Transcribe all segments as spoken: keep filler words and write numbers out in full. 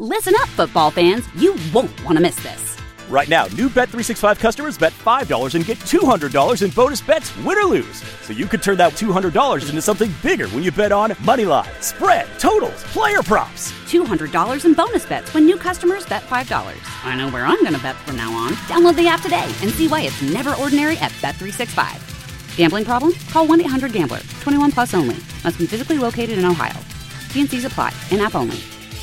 Listen up, football fans. You won't want to miss this. Right now, new Bet three sixty-five customers bet five dollars and get two hundred dollars in bonus bets, win or lose. So you could turn that two hundred dollars into something bigger when you bet on money line, spread, totals, player props. two hundred dollars in bonus bets when new customers bet five dollars. I know where I'm going to bet from now on. Download the app today and see why it's never ordinary at Bet three sixty-five. Gambling problem? Call one eight hundred gambler. twenty-one plus only. Must be physically located in Ohio. T and C's apply. In-app only.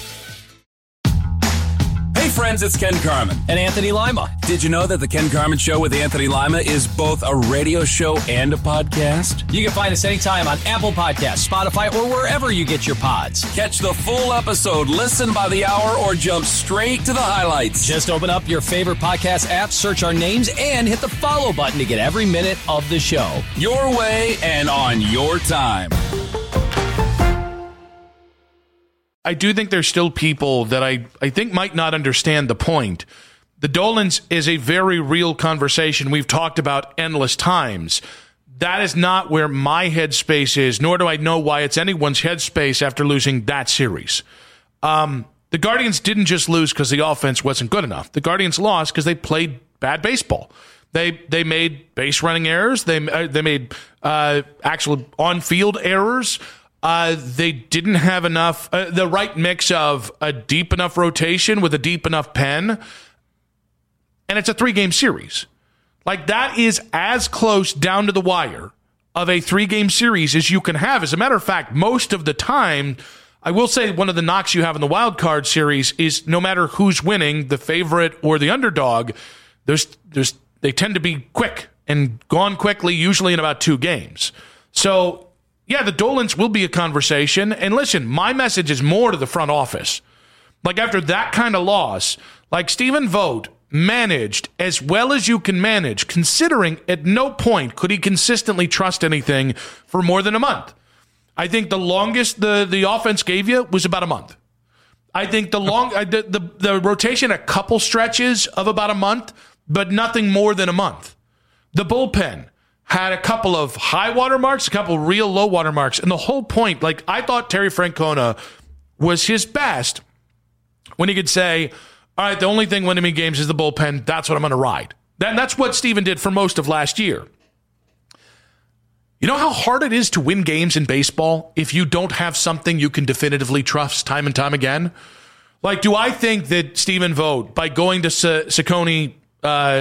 Hey friends, it's Ken Carman. And Anthony Lima. Did you know that the Ken Carman Show with Anthony Lima is both a radio show and a podcast? You can find us anytime on Apple Podcasts, Spotify, or wherever you get your pods. Catch the full episode, listen by the hour, or jump straight to the highlights. Just open up your favorite podcast app, search our names, and hit the follow button to get every minute of the show. Your way and on your time. I do think there's still people that I, I think might not understand the point. The Dolans is a very real conversation we've talked about endless times. That is not where my headspace is, nor do I know why it's anyone's headspace after losing that series. Um, the Guardians didn't just lose because the offense wasn't good enough. The Guardians lost because they played bad baseball. They they made base running errors. They, uh, they made uh, actual on-field errors. Uh, they didn't have enough, uh, the right mix of a deep enough rotation with a deep enough pen. And it's a three-game series. Like, that is as close down to the wire of a three-game series as you can have. As a matter of fact, most of the time, I will say one of the knocks you have in the wild card series is no matter who's winning, the favorite or the underdog, there's, there's, they tend to be quick and gone quickly, usually in about two games. So, yeah, the Dolans will be a conversation. And listen, my message is more to the front office. Like, after that kind of loss, like Stephen Vogt managed as well as you can manage, considering at no point could he consistently trust anything for more than a month. I think the longest the, the offense gave you was about a month. I think the long the, the, the rotation, a couple stretches of about a month, but nothing more than a month. The bullpen had a couple of high water marks, a couple of real low water marks. And the whole point, like, I thought Terry Francona was his best when he could say, all right, the only thing winning me games is the bullpen. That's what I'm going to ride. That, that's what Steven did for most of last year. You know how hard it is to win games in baseball if you don't have something you can definitively trust time and time again? Like, do I think that Stephen Vogt, by going to Cecconi uh,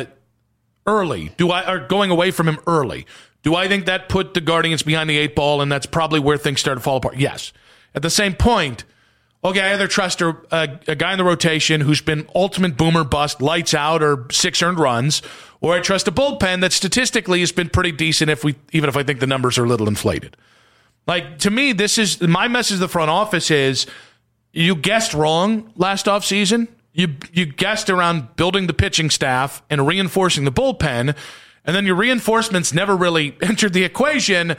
early, do I or going away from him early, do I think that put the Guardians behind the eight ball, and that's probably where things started to fall apart? Yes. At the same point, okay, I either trust a, a, a guy in the rotation who's been ultimate boomer bust, lights out, or six earned runs, or I trust a bullpen that statistically has been pretty decent, if we even if I think the numbers are a little inflated. Like, to me, this is my message to the front office is you guessed wrong last offseason. You you guessed around building the pitching staff and reinforcing the bullpen, and then your reinforcements never really entered the equation.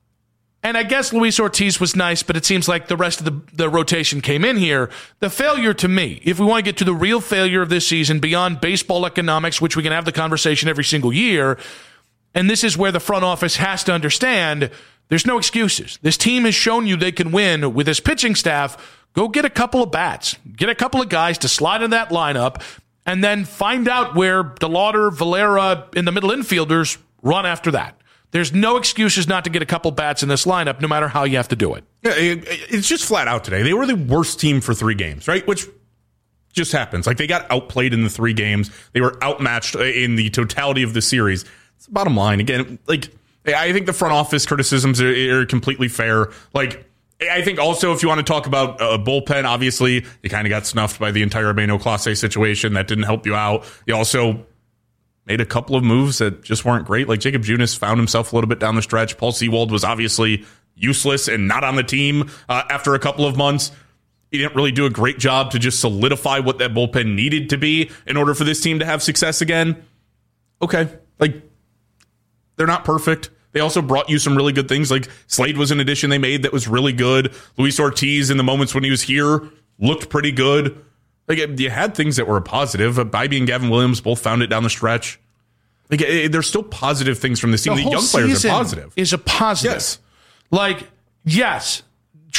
And I guess Luis Ortiz was nice, but it seems like the rest of the, the rotation came in here. The failure to me, if we want to get to the real failure of this season beyond baseball economics, which we can have the conversation every single year, and this is where the front office has to understand there's no excuses. This team has shown you they can win with this pitching staff. Go get a couple of bats. Get a couple of guys to slide in that lineup, and then find out where DeLauder, Valera, in the middle infielders run after that. There's no excuses not to get a couple bats in this lineup, no matter how you have to do it. Yeah, it, it's just flat out today. They were the worst team for three games, right? Which just happens. Like, they got outplayed in the three games. They were outmatched in the totality of the series. It's the bottom line. Again, like, I think the front office criticisms are, are completely fair. Like, I think also if you want to talk about a bullpen, obviously you kind of got snuffed by the entire Urbano Clase situation. That didn't help you out. You also made a couple of moves that just weren't great. Like, Jacob Junis found himself a little bit down the stretch. Paul Sewald was obviously useless and not on the team uh, after a couple of months. He didn't really do a great job to just solidify what that bullpen needed to be in order for this team to have success again. Okay, like, they're not perfect. They also brought you some really good things. Like, Slade was an addition they made that was really good. Luis Ortiz, in the moments when he was here, looked pretty good. Like, you had things that were positive. Bybee and Gavin Williams both found it down the stretch. Like, there's still positive things from this team. The, the young players are positive. Is a positive. Yes. Like, yes,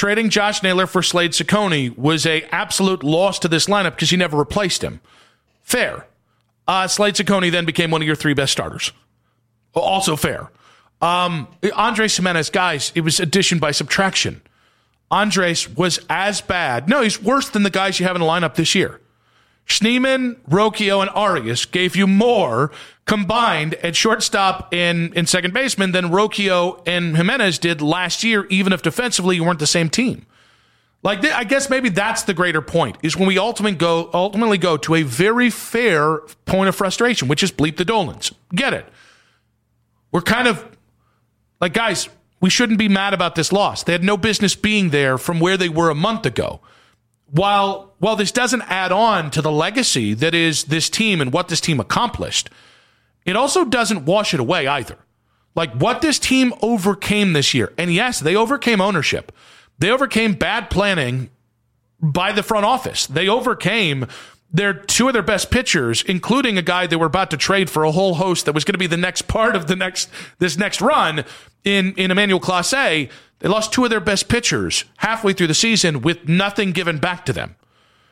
trading Josh Naylor for Slade Ciccone was a absolute loss to this lineup because you never replaced him. Fair. Uh, Slade Ciccone then became one of your three best starters. Also fair. Um, Andres Gimenez, guys, it was addition by subtraction. Andres was as bad. No, he's worse than the guys you have in the lineup this year. Schneemann, Rocchio, and Arias gave you more combined at shortstop and, and second baseman than Rocchio and Gimenez did last year, even if defensively you weren't the same team. Like, I guess maybe that's the greater point, is when we ultimately go, ultimately go to a very fair point of frustration, which is bleep the Dolans. Get it. We're kind of, like, guys, we shouldn't be mad about this loss. They had no business being there from where they were a month ago. While, while this doesn't add on to the legacy that is this team and what this team accomplished, it also doesn't wash it away either. Like, what this team overcame this year, and yes, they overcame ownership. They overcame bad planning by the front office. They overcame their two of their best pitchers, including a guy they were about to trade for a whole host that was going to be the next part of the next this next run in, in Emmanuel Clase. They lost two of their best pitchers halfway through the season with nothing given back to them.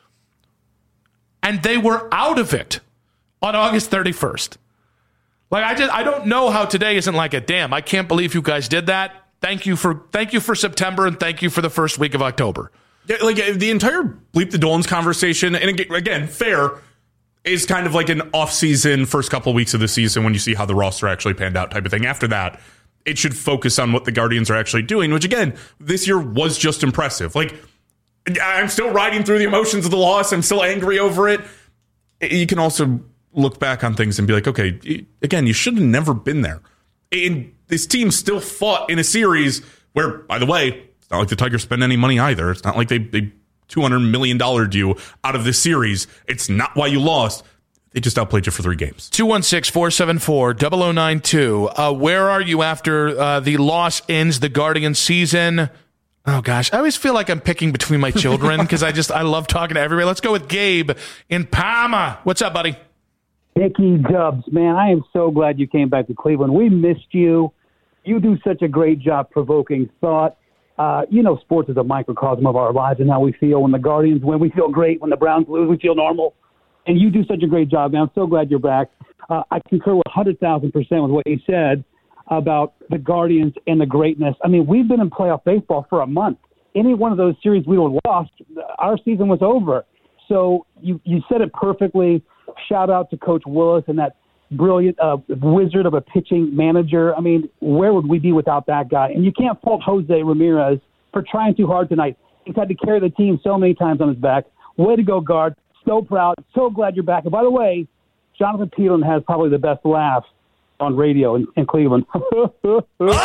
And they were out of it on August thirty-first. Like, I just I don't know how today isn't like a damn, I can't believe you guys did that. Thank you for thank you for September, and thank you for the first week of October. Yeah, like the entire bleep the Dolans conversation, and again, fair, is kind of like an off-season first couple of weeks of the season when you see how the roster actually panned out type of thing. After that, it should focus on what the Guardians are actually doing, which again, this year was just impressive. Like, I'm still riding through the emotions of the loss. I'm still angry over it. You can also look back on things and be like, okay, again, you should have never been there. And this team still fought in a series where, by the way, it's not like the Tigers spend any money either. It's not like they, they two hundred million dollars you out of this series. It's not why you lost. They just outplayed you for three games. two one six, four seven four, zero zero nine two. Uh, where are you after uh, the loss ends the Guardian season? Oh, gosh. I always feel like I'm picking between my children because I just I love talking to everybody. Let's go with Gabe in Palma. What's up, buddy? Nicky Dubs, man, I am so glad you came back to Cleveland. We missed you. You do such a great job provoking thought. Uh, you know, sports is a microcosm of our lives and how we feel. When the Guardians win, we feel great. When the Browns lose, we feel normal. And you do such a great job, man. I'm so glad you're back. Uh, I concur with one hundred thousand percent with what you said about the Guardians and the greatness. I mean, we've been in playoff baseball for a month. Any one of those series we would have lost, our season was over. So you, you said it perfectly. Shout out to Coach Willis and that brilliant uh, wizard of a pitching manager. I mean, where would we be without that guy? And you can't fault Jose Ramirez for trying too hard tonight. He's had to carry the team so many times on his back. Way to go, guard. So proud. So glad you're back. And by the way, Jonathan Peterlin has probably the best laugh on radio in, in Cleveland. Best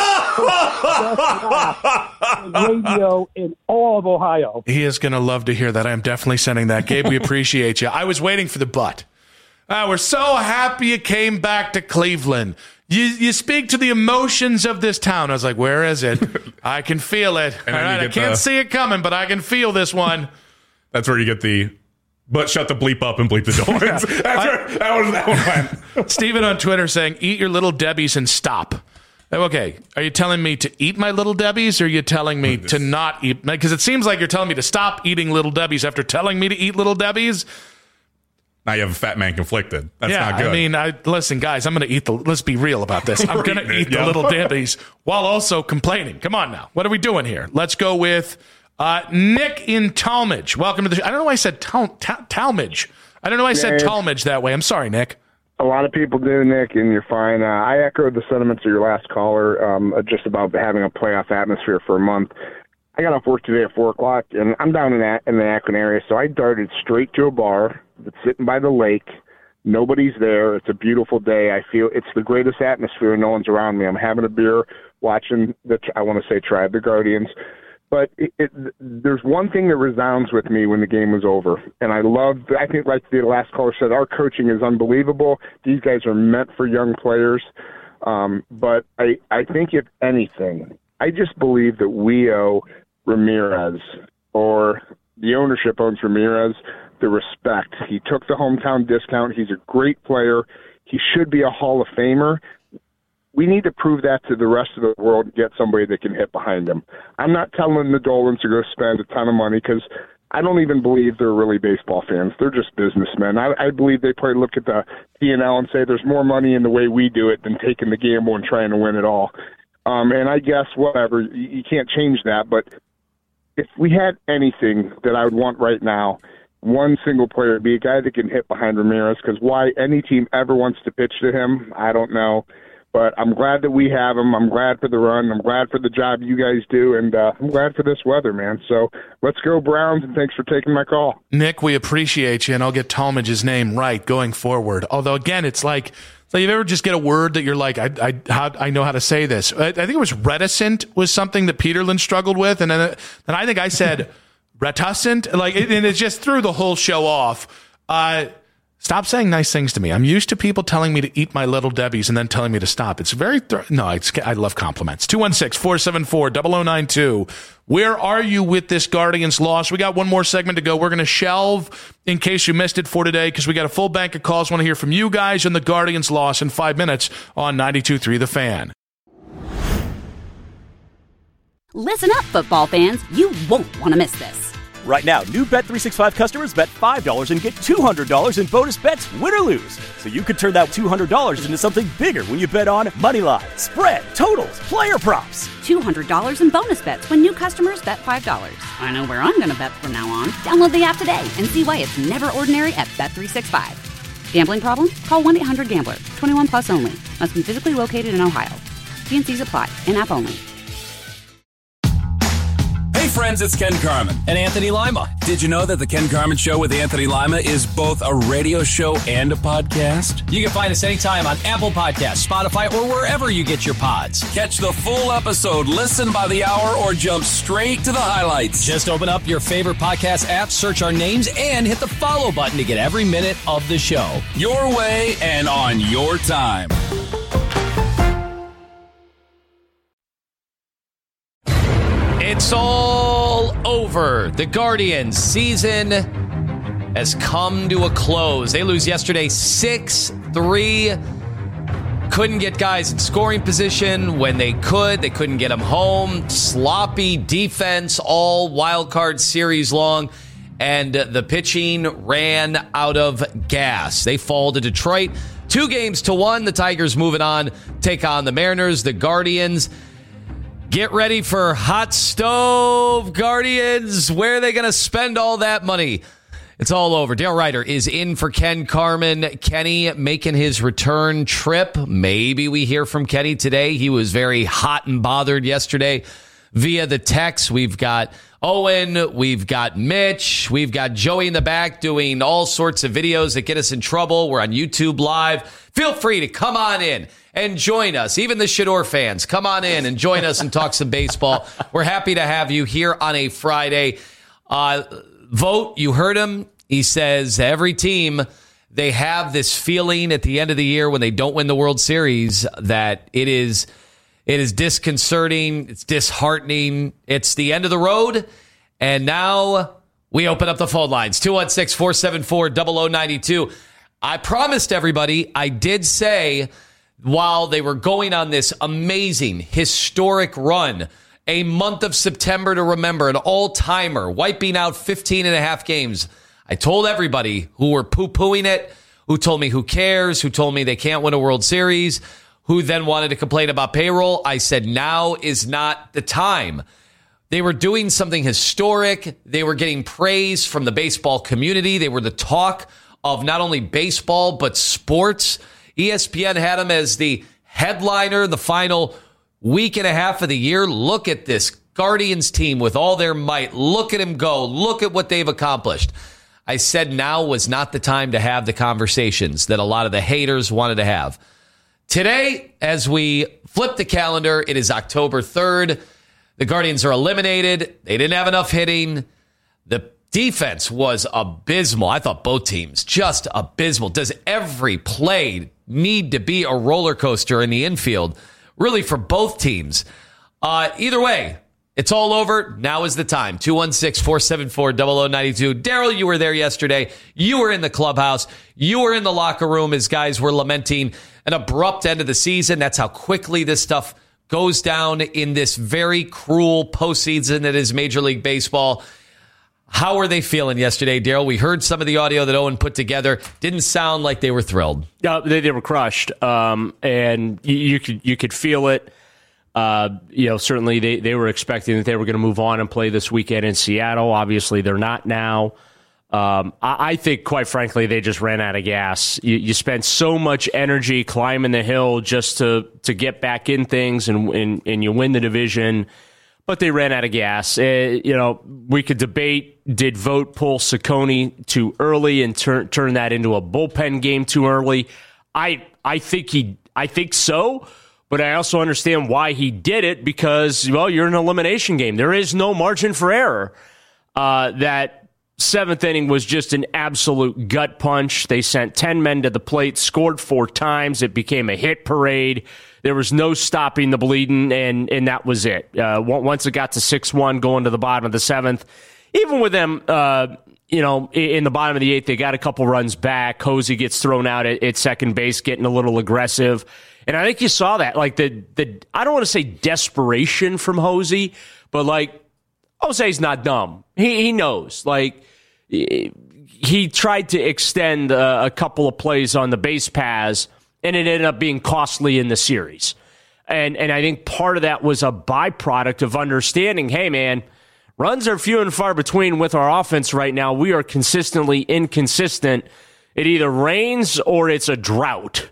laugh on radio in all of Ohio. He is going to love to hear that. I'm definitely sending that. Gabe, we appreciate you. I was waiting for the but. Uh, we're so happy you came back to Cleveland. You you speak to the emotions of this town. I was like, where is it? I can feel it. All right, I can't the, see it coming, but I can feel this one. That's where you get the, but shut the bleep up and bleep the Dolans. That's I, where that one, that one went. Steven on Twitter saying, eat your Little Debbies and stop. Okay, are you telling me to eat my Little Debbies, or are you telling me to not eat? Because it seems like you're telling me to stop eating Little Debbies after telling me to eat Little Debbies. Now you have a fat man conflicted. That's yeah, not good. I mean, I, listen, guys, I'm going to eat the, let's be real about this. I'm going to eat the Little Debbies while also complaining. Come on now. What are we doing here? Let's go with uh, Nick in Talmadge. Welcome to the show. I don't know why I said Tal- Tal- Talmadge. I don't know why I said yeah, Talmadge that way. I'm sorry, Nick. A lot of people do, Nick, and you're fine. Uh, I echoed the sentiments of your last caller um, just about having a playoff atmosphere for a month. I got off work today at four o'clock, and I'm down in, a- in the Akron area, so I darted straight to a bar that's sitting by the lake. Nobody's there. It's a beautiful day. I feel it's the greatest atmosphere. No one's around me. I'm having a beer, watching the, I want to say Tribe, the Guardians. But it, it, there's one thing that resounds with me when the game was over. And I love, I think like the last caller said, our coaching is unbelievable. These guys are meant for young players. Um, but I, I think if anything, I just believe that we owe Ramirez, or the ownership owns Ramirez, the respect. He took the hometown discount. He's a great player. He should be a Hall of Famer. we need to prove that to the rest of the world and get somebody that can hit behind him. I'm not telling the Dolans to go spend a ton of money because I don't even believe they're really baseball fans. They're just businessmen. I, I believe they probably look at the P and L and say there's more money in the way we do it than taking the gamble and trying to win it all. Um, and I guess whatever, you, you can't change that. But if we had anything that I would want right now, one single player would be a guy that can hit behind Ramirez, because why any team ever wants to pitch to him, I don't know. But I'm glad that we have him. I'm glad for the run. I'm glad for the job you guys do, and uh, I'm glad for this weather, man. So let's go Browns, and thanks for taking my call. Nick, we appreciate you, and I'll get Talmadge's name right going forward. Although, again, it's like, so you ever just get a word that you're like, I I, how, I know how to say this. I, I think it was reticent was something that Peterlin struggled with, and then, then I think I said reticent, like, it, and it just threw the whole show off. Uh Stop saying nice things to me. I'm used to people telling me to eat my Little Debbie's and then telling me to stop. It's very, th- no, it's, I love compliments. two one six, four seven four, zero zero nine two. Where are you with this Guardians loss? We got one more segment to go. We're going to shelve in case you missed it for today because we got a full bank of calls. Want to hear from you guys on the Guardians loss in five minutes on ninety-two point three The Fan. Listen up, football fans. You won't want to miss this. Right now, new Bet three sixty-five customers bet five dollars and get two hundred dollars in bonus bets, win or lose. So you could turn that two hundred dollars into something bigger when you bet on money line, spread, totals, player props. two hundred dollars in bonus bets when new customers bet five dollars. I know where I'm going to bet from now on. Download the app today and see why it's never ordinary at Bet three sixty-five. Gambling problem? Call one eight hundred gambler. twenty-one plus only. Must be physically located in Ohio. T and C's apply. In-app only. Hey friends, it's Ken Carman. And Anthony Lima. Did you know that the Ken Carman Show with Anthony Lima is both a radio show and a podcast? You can find us anytime on Apple Podcasts, Spotify, or wherever you get your pods. Catch the full episode, listen by the hour, or jump straight to the highlights. Just open up your favorite podcast app, search our names, and hit the follow button to get every minute of the show. Your way and on your time. It's all over. The Guardians season has come to a close. They lose yesterday six three. Couldn't get guys in scoring position when they could. They couldn't get them home. Sloppy defense all wild card series long. And the pitching ran out of gas. They fall to Detroit. Two games to one. The Tigers moving on. Take on the Mariners. The Guardians. Get ready for Hot Stove Guardians. Where are they going to spend all that money? It's all over. Dale Ryder is in for Ken Carman. Kenny making his return trip. Maybe we hear from Kenny today. He was very hot and bothered yesterday via the text. We've got Owen. We've got Mitch. We've got Joey in the back doing all sorts of videos that get us in trouble. We're on YouTube Live. Feel free to come on in and join us. Even the Shador fans, come on in and join us and talk some baseball. We're happy to have you here on a Friday. Uh, vote, you heard him. He says every team, they have this feeling at the end of the year when they don't win the World Series that it is it is disconcerting, it's disheartening, it's the end of the road. And now we open up the phone lines, two one six, four seven four, zero zero nine two. I promised everybody, I did say, while they were going on this amazing, historic run, a month of September to remember, an all-timer, wiping out fifteen and a half games, I told everybody who were poo-pooing it, who told me who cares, who told me they can't win a World Series, who then wanted to complain about payroll, I said now is not the time. They were doing something historic. They were getting praise from the baseball community. They were the talk of not only baseball, but sports. E S P N had them as the headliner the final week and a half of the year. Look at this Guardians team with all their might. Look at them go. Look at what they've accomplished. I said now was not the time to have the conversations that a lot of the haters wanted to have. Today, as we flip the calendar, it is October third. The Guardians are eliminated. They didn't have enough hitting. The defense was abysmal. I thought both teams just abysmal. Does every play need to be a roller coaster in the infield? Really, for both teams. Uh, either way, It's all over. Now is the time. two one six, four seven four, zero zero nine two. Daryl, you were there yesterday. You were in the clubhouse. You were in the locker room as guys were lamenting an abrupt end of the season. That's how quickly this stuff goes down in this very cruel postseason that is Major League Baseball. How were they feeling yesterday, Daryl? We heard some of the audio that Owen put together. Didn't sound like they were thrilled. No, they, they were crushed, um, and you, you could you could feel it. Uh, you know, certainly they, they were expecting that they were going to move on and play this weekend in Seattle. Obviously, they're not now. Um, I, I think, quite frankly, they just ran out of gas. You, you spent so much energy climbing the hill just to to get back in things, and and, and you win the division. But they ran out of gas. Uh, you know, we could debate, did Vogt pull Ciccone too early and turn turn that into a bullpen game too early? I I think he I think so. But I also understand why he did it, because, well, you're in an elimination game. There is no margin for error. Uh, that seventh inning was just an absolute gut punch. They sent ten men to the plate, scored four times. It became a hit parade. There was no stopping the bleeding, and, and that was it. Uh, once it got to six one going to the bottom of the seventh, even with them, uh, you know, in the bottom of the eighth, they got a couple runs back. Hosey gets thrown out at, at second base, getting a little aggressive. And I think you saw that, like the the I don't want to say desperation from Hosey, but like Jose's not dumb. He he knows. Like he tried to extend a, a couple of plays on the base paths, and it ended up being costly in the series. And and I think part of that was a byproduct of understanding, hey man, runs are few and far between with our offense right now. We are consistently inconsistent. It either rains or it's a drought.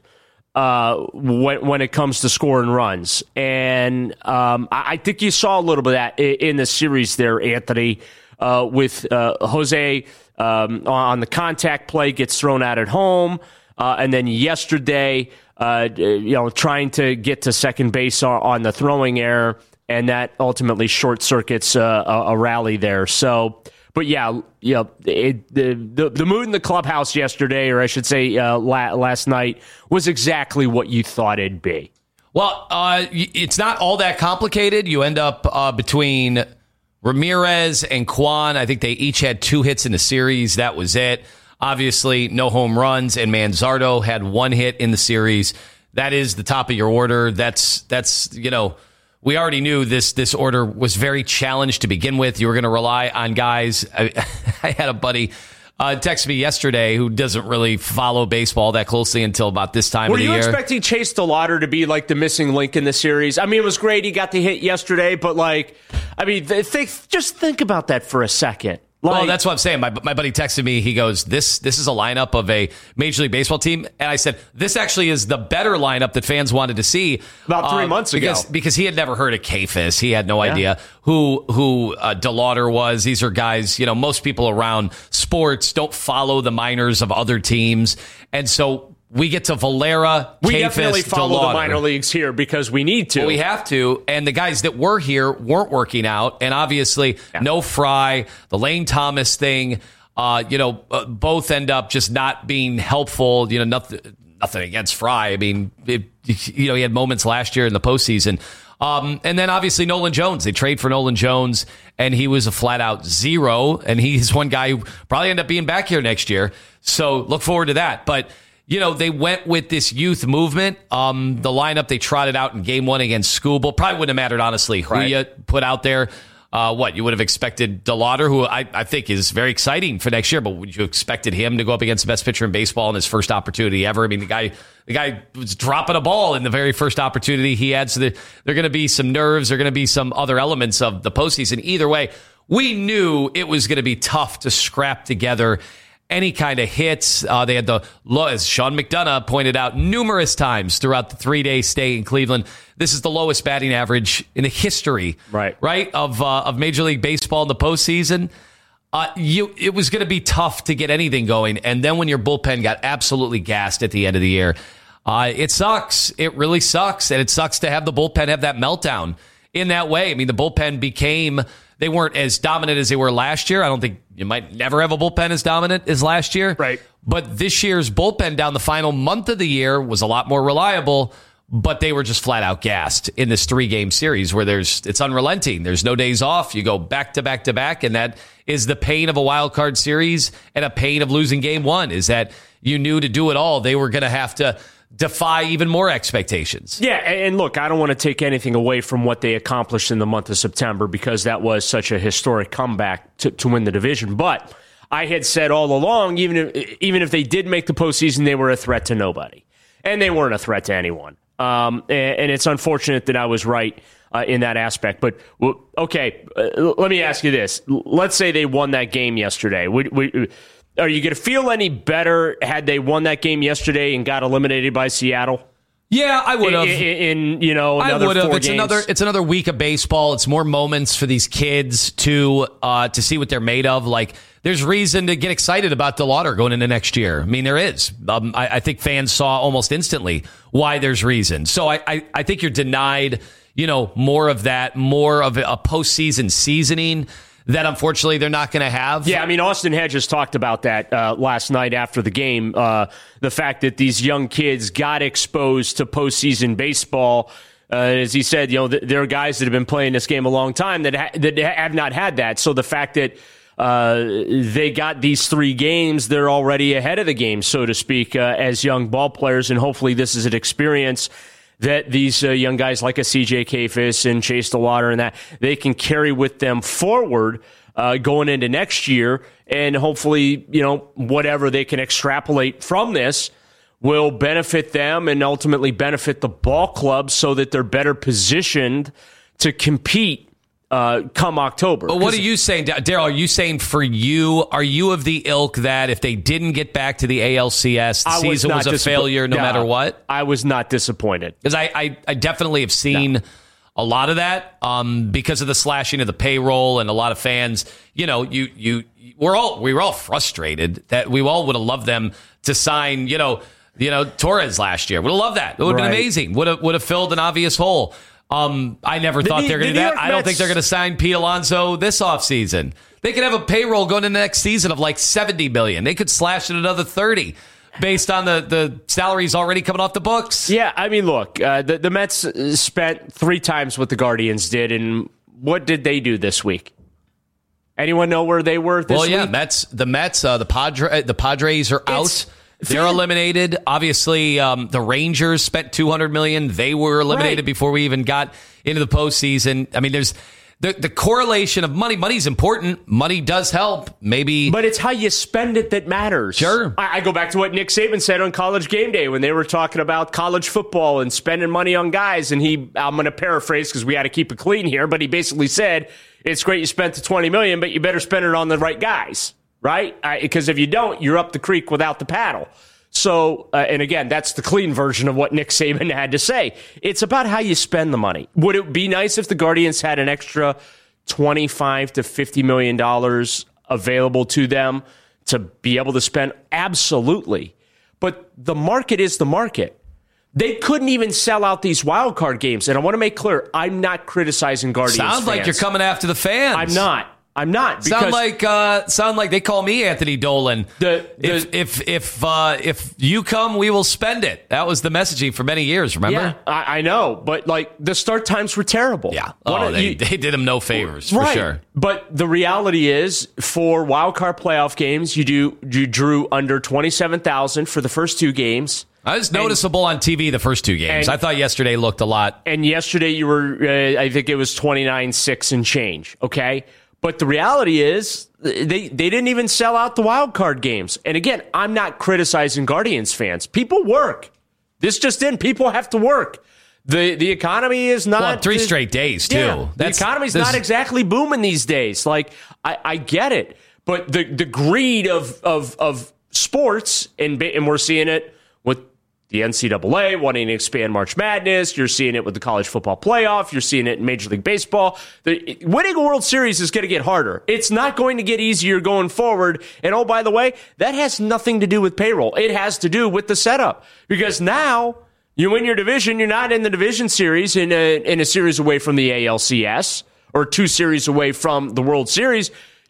Uh, when when it comes to scoring runs. And um, I, I think you saw a little bit of that in, in the series there, Anthony, uh, with uh, Jose um, on the contact play, gets thrown out at home. Uh, and then yesterday, uh, you know, trying to get to second base on, on the throwing error, and that ultimately short circuits uh, a, a rally there. So, but yeah, you know, it, the, the the mood in the clubhouse yesterday, or I should say uh, la- last night, was exactly what you thought it'd be. Well, uh, it's not all that complicated. You end up uh, between Ramirez and Kwan. I think they each had two hits in the series. That was it. Obviously, no home runs, and Manzardo had one hit in the series. That is the top of your order. That's that's you know. We already knew this this order was very challenged to begin with. You were going to rely on guys. I, I had a buddy uh, text me yesterday who doesn't really follow baseball that closely until about this time Were of the year. Were year. you expecting Chase DeLauder to be like the missing link in the series? I mean, it was great. He got the hit yesterday, but like, I mean, th- th- just think about that for a second. Like, well, that's what I'm saying. My my buddy texted me. He goes, "This this is a lineup of a Major League Baseball team," and I said, "This actually is the better lineup that fans wanted to see about three um, months because, ago." Because he had never heard of Kayfis. He had no yeah. idea who who uh, DeLauder was. These are guys, you know, most people around sports don't follow the minors of other teams, and so we get to Valera. We Kayfis, definitely follow DeLauder. the minor leagues here because we need to. Well, we have to, and the guys that were here weren't working out, and obviously yeah. no Fry, the Lane Thomas thing, uh, you know, uh, both end up just not being helpful. You know, nothing, nothing against Fry. I mean, it, you know, he had moments last year in the postseason. Um, and then obviously Nolan Jones. They trade for Nolan Jones, and he was a flat-out zero, and he's one guy who probably end up being back here next year. So look forward to that. But you know, they went with this youth movement. Um, the lineup they trotted out in game one against Skubal probably wouldn't have mattered, honestly, who right. you put out there. Uh, what, you would have expected DeLauder, who I, I think is very exciting for next year, but would you expected him to go up against the best pitcher in baseball in his first opportunity ever? I mean, the guy the guy was dropping a ball in the very first opportunity he had, so there are going to be some nerves. There are going to be some other elements of the postseason. Either way, we knew it was going to be tough to scrap together any kind of hits. Uh, they had the, as Sean McDonough pointed out numerous times throughout the three-day stay in Cleveland, this is the lowest batting average in the history, right, right of uh, of Major League Baseball in the postseason. Uh, you, it was going to be tough to get anything going, and then when your bullpen got absolutely gassed at the end of the year, uh, it sucks. It really sucks, and it sucks to have the bullpen have that meltdown in that way. I mean, the bullpen became... They weren't as dominant as they were last year. I don't think you might never have a bullpen as dominant as last year. Right. But this year's bullpen down the final month of the year was a lot more reliable. but they were just flat out gassed in this three game series where there's it's unrelenting. There's no days off. You go back to back to back, and that is the pain of a wild card series and a pain of losing game one is that you knew to do it all, they were going to have to defy even more expectations. Yeah, and look, I don't want to take anything away from what they accomplished in the month of September because that was such a historic comeback to, to win the division. But I had said all along, even if, even if they did make the postseason, they were a threat to nobody. And they weren't a threat to anyone. Um, and, and it's unfortunate that I was right uh, in that aspect. But, well, okay, uh, let me ask you this. Let's say they won that game yesterday. Would, would, are you going to feel any better had they won that game yesterday and got eliminated by Seattle? Yeah, I would have. In, in, in you know, another I would have. four It's games. another. It's another week of baseball. It's more moments for these kids to uh, to see what they're made of. Like, there's reason to get excited about DeLauder going into next year. I mean, there is. Um, I, I think fans saw almost instantly why there's reason. So I, I, I think you're denied, you know, more of that, more of a postseason seasoning that unfortunately they're not going to have. Yeah, I mean, Austin Hedges talked about that uh, last night after the game. Uh, the fact that these young kids got exposed to postseason baseball. Uh, as he said, you know, th- there are guys that have been playing this game a long time that ha- that have not had that. So the fact that uh, they got these three games, they're already ahead of the game, so to speak, uh, as young ball players. And hopefully this is an experience that these uh, young guys like a C J Kayfus and Chase DeLauder and that they can carry with them forward uh, going into next year. And hopefully, you know, whatever they can extrapolate from this will benefit them and ultimately benefit the ball club so that they're better positioned to compete uh, come October. But what are you saying, Daryl? Are you saying for you, are you of the ilk that if they didn't get back to the A L C S, the season was, was a failure no, no matter what? I was not disappointed. Because I, I, I definitely have seen no. a lot of that um, because of the slashing of the payroll and a lot of fans. You know, you you we're all we were all frustrated that we all would have loved them to sign. You know, you know Torres last year. Would have loved that. It would have right. been amazing. Would have would have filled an obvious hole. Um, I never the, thought they were going to do that. I don't Mets, think they're going to sign Pete Alonso this offseason. They could have a payroll going into next season of like seventy million dollars. They could slash it another thirty based on the, the salaries already coming off the books. Yeah, I mean, look, uh, the, the Mets spent three times what the Guardians did, and what did they do this week? Anyone know where they were this well, yeah, week? Mets, the Mets, uh, the Padre, the Padres are out. It's, They're eliminated. Obviously, um, the Rangers spent two hundred million dollars. They were eliminated right. before we even got into the postseason. I mean, there's the, the correlation of money. Money's important. Money does help. Maybe. But it's how you spend it that matters. Sure. I, I go back to what Nick Saban said on College Game Day when they were talking about college football and spending money on guys. And he, I'm going to paraphrase because we had to keep it clean here, but he basically said, it's great you spent the twenty million dollars, but you better spend it on the right guys. Right? Because if you don't, you're up the creek without the paddle. So, uh, and again, that's the clean version of what Nick Saban had to say. It's about how you spend the money. Would it be nice if the Guardians had an extra twenty-five to fifty million dollars available to them to be able to spend? Absolutely. But the market is the market. They couldn't even sell out these wild card games. And I want to make clear, I'm not criticizing Guardians Sounds fans. like you're coming after the fans. I'm not. I'm not. Sound like uh, sound like they call me Anthony Dolan. The, the, if if if uh, if you come, we will spend it. That was the messaging for many years. Remember? Yeah, I, I know. But like the start times were terrible. Yeah. Oh, they, you, they did them no favors right. for sure. But the reality is, for wild card playoff games, you do you drew under twenty-seven thousand for the first two games. I was noticeable and, on T V the first two games. And, I thought yesterday looked a lot. And yesterday you were, uh, I think it was twenty-nine six and change. Okay. But the reality is they, they didn't even sell out the wild card games. And again, I'm not criticizing Guardians fans. People work. This just in. People have to work. The the economy is not... Well, three straight days, too. Yeah, That's, the economy's this, not exactly booming these days. Like, I, I get it. But the, the greed of, of, of sports, and, and we're seeing it with the N C double A wanting to expand March Madness. You're seeing it with the college football playoff. You're seeing it in Major League Baseball. The, winning a World Series is going to get harder. It's not going to get easier going forward. And oh, by the way, that has nothing to do with payroll. It has to do with the setup. Because now you win your division. You're not in the division series in a, in a series away from the A L C S or two series away from the World Series.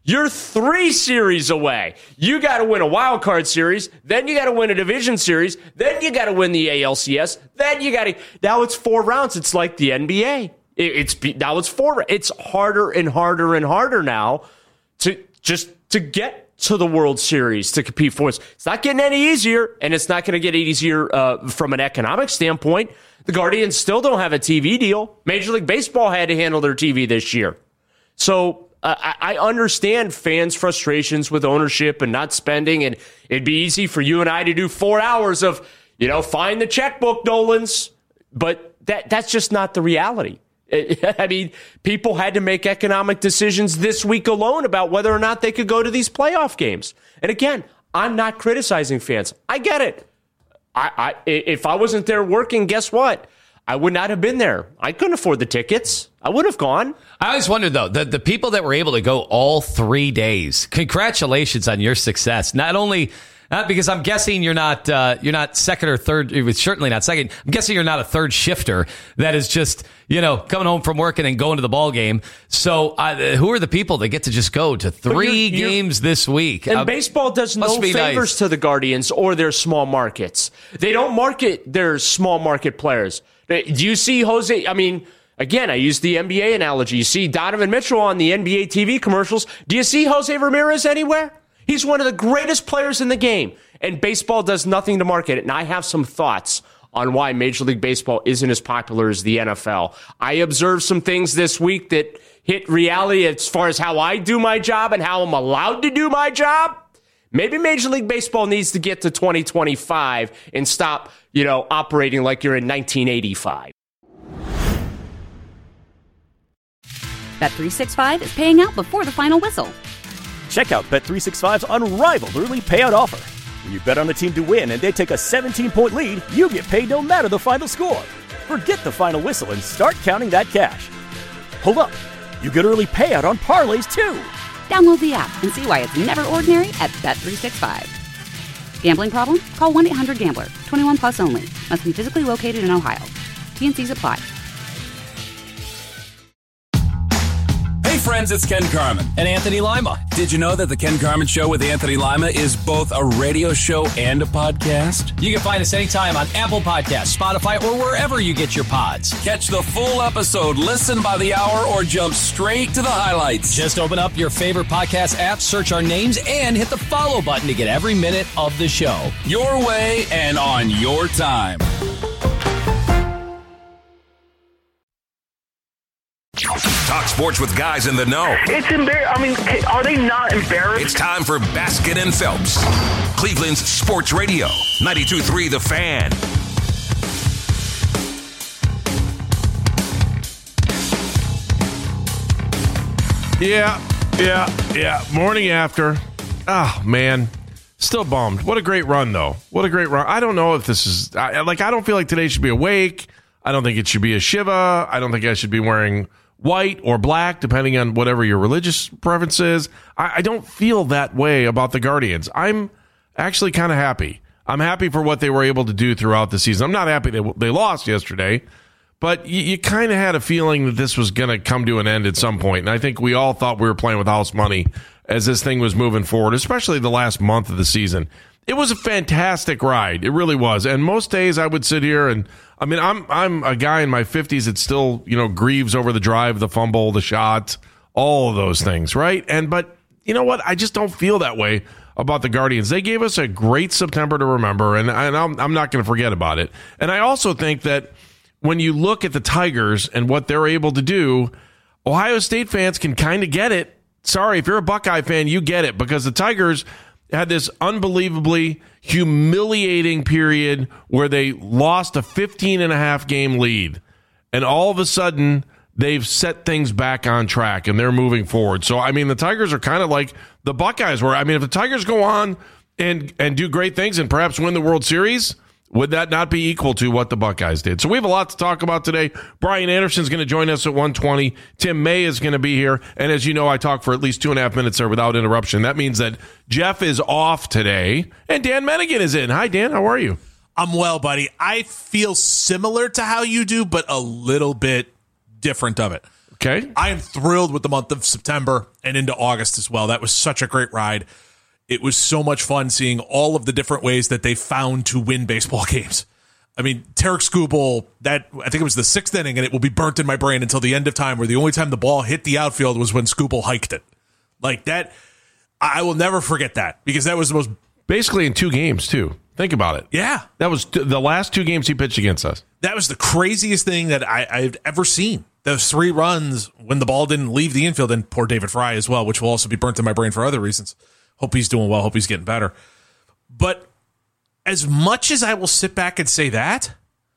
You're three series away. You got to win a wild card series, then you got to win a division series, then you got to win the A L C S, then you got to. Now it's four rounds. It's like the N B A. It's now it's four. It's harder and harder and harder now to just to get to the World Series to compete for it. It's not getting any easier, and it's not going to get easier uh, from an economic standpoint. The Guardians still don't have a T V deal. Major League Baseball had to handle their T V this year, so. Uh, I understand fans' frustrations with ownership and not spending, and it'd be easy for you and I to do four hours of, you know, find the checkbook, Nolans. But that that's just not the reality. I mean, people had to make economic decisions this week alone about whether or not they could go to these playoff games. And again, I'm not criticizing fans. I get it. I, I if I wasn't there working, guess what? I would not have been there. I couldn't afford the tickets. I would have gone. I always wondered, though, the, the people that were able to go all three days, congratulations on your success. Not only uh, because I'm guessing you're not uh, you're not second or third. It was certainly not second. I'm guessing you're not a third shifter that is just, you know, coming home from work and then going to the ball game. So uh, who are the people that get to just go to three you're, you're, games this week? And uh, baseball does no favors nice. to the Guardians or their small markets. They don't market their small market players. Do you see Jose? I mean, again, I use the N B A analogy. You see Donovan Mitchell on the N B A T V commercials. Do you see Jose Ramirez anywhere? He's one of the greatest players in the game, and baseball does nothing to market it. And I have some thoughts on why Major League Baseball isn't as popular as the N F L. I observed some things this week that hit reality as far as how I do my job and how I'm allowed to do my job. Maybe Major League Baseball needs to get to twenty twenty-five and stop, you know, operating like you're in nineteen eighty-five. Bet three sixty-five is paying out before the final whistle. Check out Bet three sixty-five's unrivaled early payout offer. When you bet on a team to win and they take a seventeen-point lead, you get paid no matter the final score. Forget the final whistle and start counting that cash. Hold up. You get early payout on parlays, too. Download the app and see why it's never ordinary at Bet three sixty-five. Gambling problem? Call one eight hundred gambler. twenty-one plus only. Must be physically located in Ohio. T N Cs apply. Hey friends, it's Ken Carman. And Anthony Lima. Did you know that the Ken Carman Show with Anthony Lima is both a radio show and a podcast? You can find us anytime on Apple Podcasts, Spotify, or wherever you get your pods. Catch the full episode, listen by the hour, or jump straight to the highlights. Just open up your favorite podcast app, search our names, and hit the follow button to get every minute of the show. Your way and on your time. Talk sports with guys in the know. It's embarrassing. I mean, are they not embarrassed? It's time for Baskin and Phelps, Cleveland's sports radio, ninety-two point three The Fan. Yeah, yeah, yeah. Morning after. Oh, man. Still bummed. What a great run, though. What a great run. I don't know if this is, I, like, I don't feel like today should be a wake. I don't think it should be a Shiva. I don't think I should be wearing white or black, depending on whatever your religious preference is. I, I don't feel that way about the Guardians. I'm actually kind of happy. I'm happy for what they were able to do throughout the season. I'm not happy they, they lost yesterday, but you, you kind of had a feeling that this was going to come to an end at some point. And I think we all thought we were playing with house money as this thing was moving forward, especially the last month of the season. It was a fantastic ride. It really was. And most days I would sit here and, I mean, I'm I'm a guy in my fifties that still, you know, grieves over the drive, the fumble, the shot, all of those things, right? And but you know what? I just don't feel that way about the Guardians. They gave us a great September to remember, and, and I'm, I'm not going to forget about it. And I also think that when you look at the Tigers and what they're able to do, Ohio State fans can kind of get it. Sorry, if you're a Buckeye fan, you get it, because the Tigers had this unbelievably humiliating period where they lost a fifteen and a half game lead. And all of a sudden, they've set things back on track and they're moving forward. So, I mean, the Tigers are kind of like the Buckeyes were. I mean, if the Tigers go on and, and do great things and perhaps win the World Series, would that not be equal to what the Buckeyes did? So we have a lot to talk about today. Brian Anderson's going to join us at one twenty. Tim May is going to be here. And as you know, I talk for at least two and a half minutes there without interruption. That means that Jeff is off today and Dan Mennigan is in. Hi, Dan. How are you? I'm well, buddy. I feel similar to how you do, but a little bit different of it. Okay. I am thrilled with the month of September and into August as well. That was such a great ride. It was so much fun seeing all of the different ways that they found to win baseball games. I mean, Tarek Skubal, that I think it was the sixth inning, and it will be burnt in my brain until the end of time, where the only time the ball hit the outfield was when Skubal hiked it. Like that, I will never forget that, because that was the most... Basically in two games, too. Think about it. Yeah. That was t- the last two games he pitched against us. That was the craziest thing that I, I've ever seen. Those three runs when the ball didn't leave the infield, and poor David Fry as well, which will also be burnt in my brain for other reasons. Hope he's doing well. Hope he's getting better. But as much as I will sit back and say that,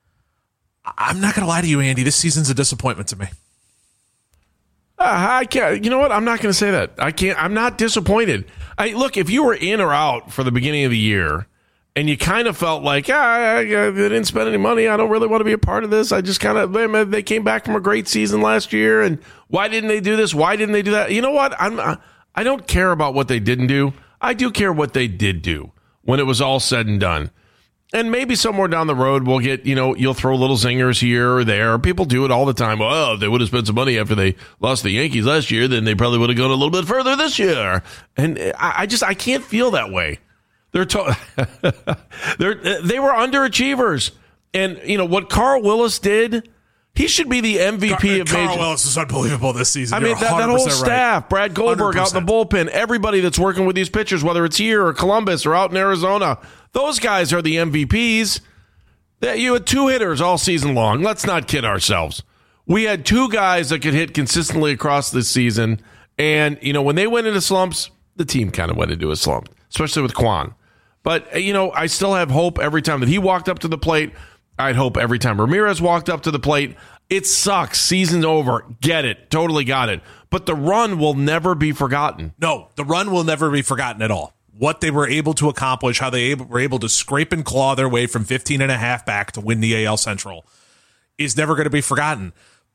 I'm not going to lie to you, Andy. This season's a disappointment to me. Uh, I can't. You know what? I'm not going to say that. I can't. I'm not disappointed. I look, if you were in or out for the beginning of the year, and you kind of felt like, ah, I, I didn't spend any money, I don't really want to be a part of this. I just kind of they, they came back from a great season last year, and why didn't they do this? Why didn't they do that? You know what? I'm. I don't care about what they didn't do. I do care what they did do when it was all said and done. And maybe somewhere down the road we'll get, you know, you'll throw little zingers here or there. People do it all the time. Well, if they would have spent some money after they lost the Yankees last year, then they probably would have gone a little bit further this year. And I, I just, I can't feel that way. They're, to- they're they were underachievers. And, you know, what Carl Willis did, he should be the M V P Car- of Carl Major. Willis is unbelievable this season. I mean, that, that whole staff, right. Brad Goldberg out in the bullpen, everybody that's working with these pitchers, whether it's here or Columbus or out in Arizona, those guys are the M V Ps. That you had two hitters all season long. Let's not kid ourselves. We had two guys that could hit consistently across this season. And, you know, when they went into slumps, the team kind of went into a slump, especially with Kwan. But, you know, I still have hope every time that he walked up to the plate. I'd hope every time Ramirez walked up to the plate. It sucks. Season's over. Get it. Totally got it. But the run will never be forgotten. No, the run will never be forgotten at all. What they were able to accomplish, how they able, were able to scrape and claw their way from fifteen and a half back to win the A L Central is never going to be forgotten.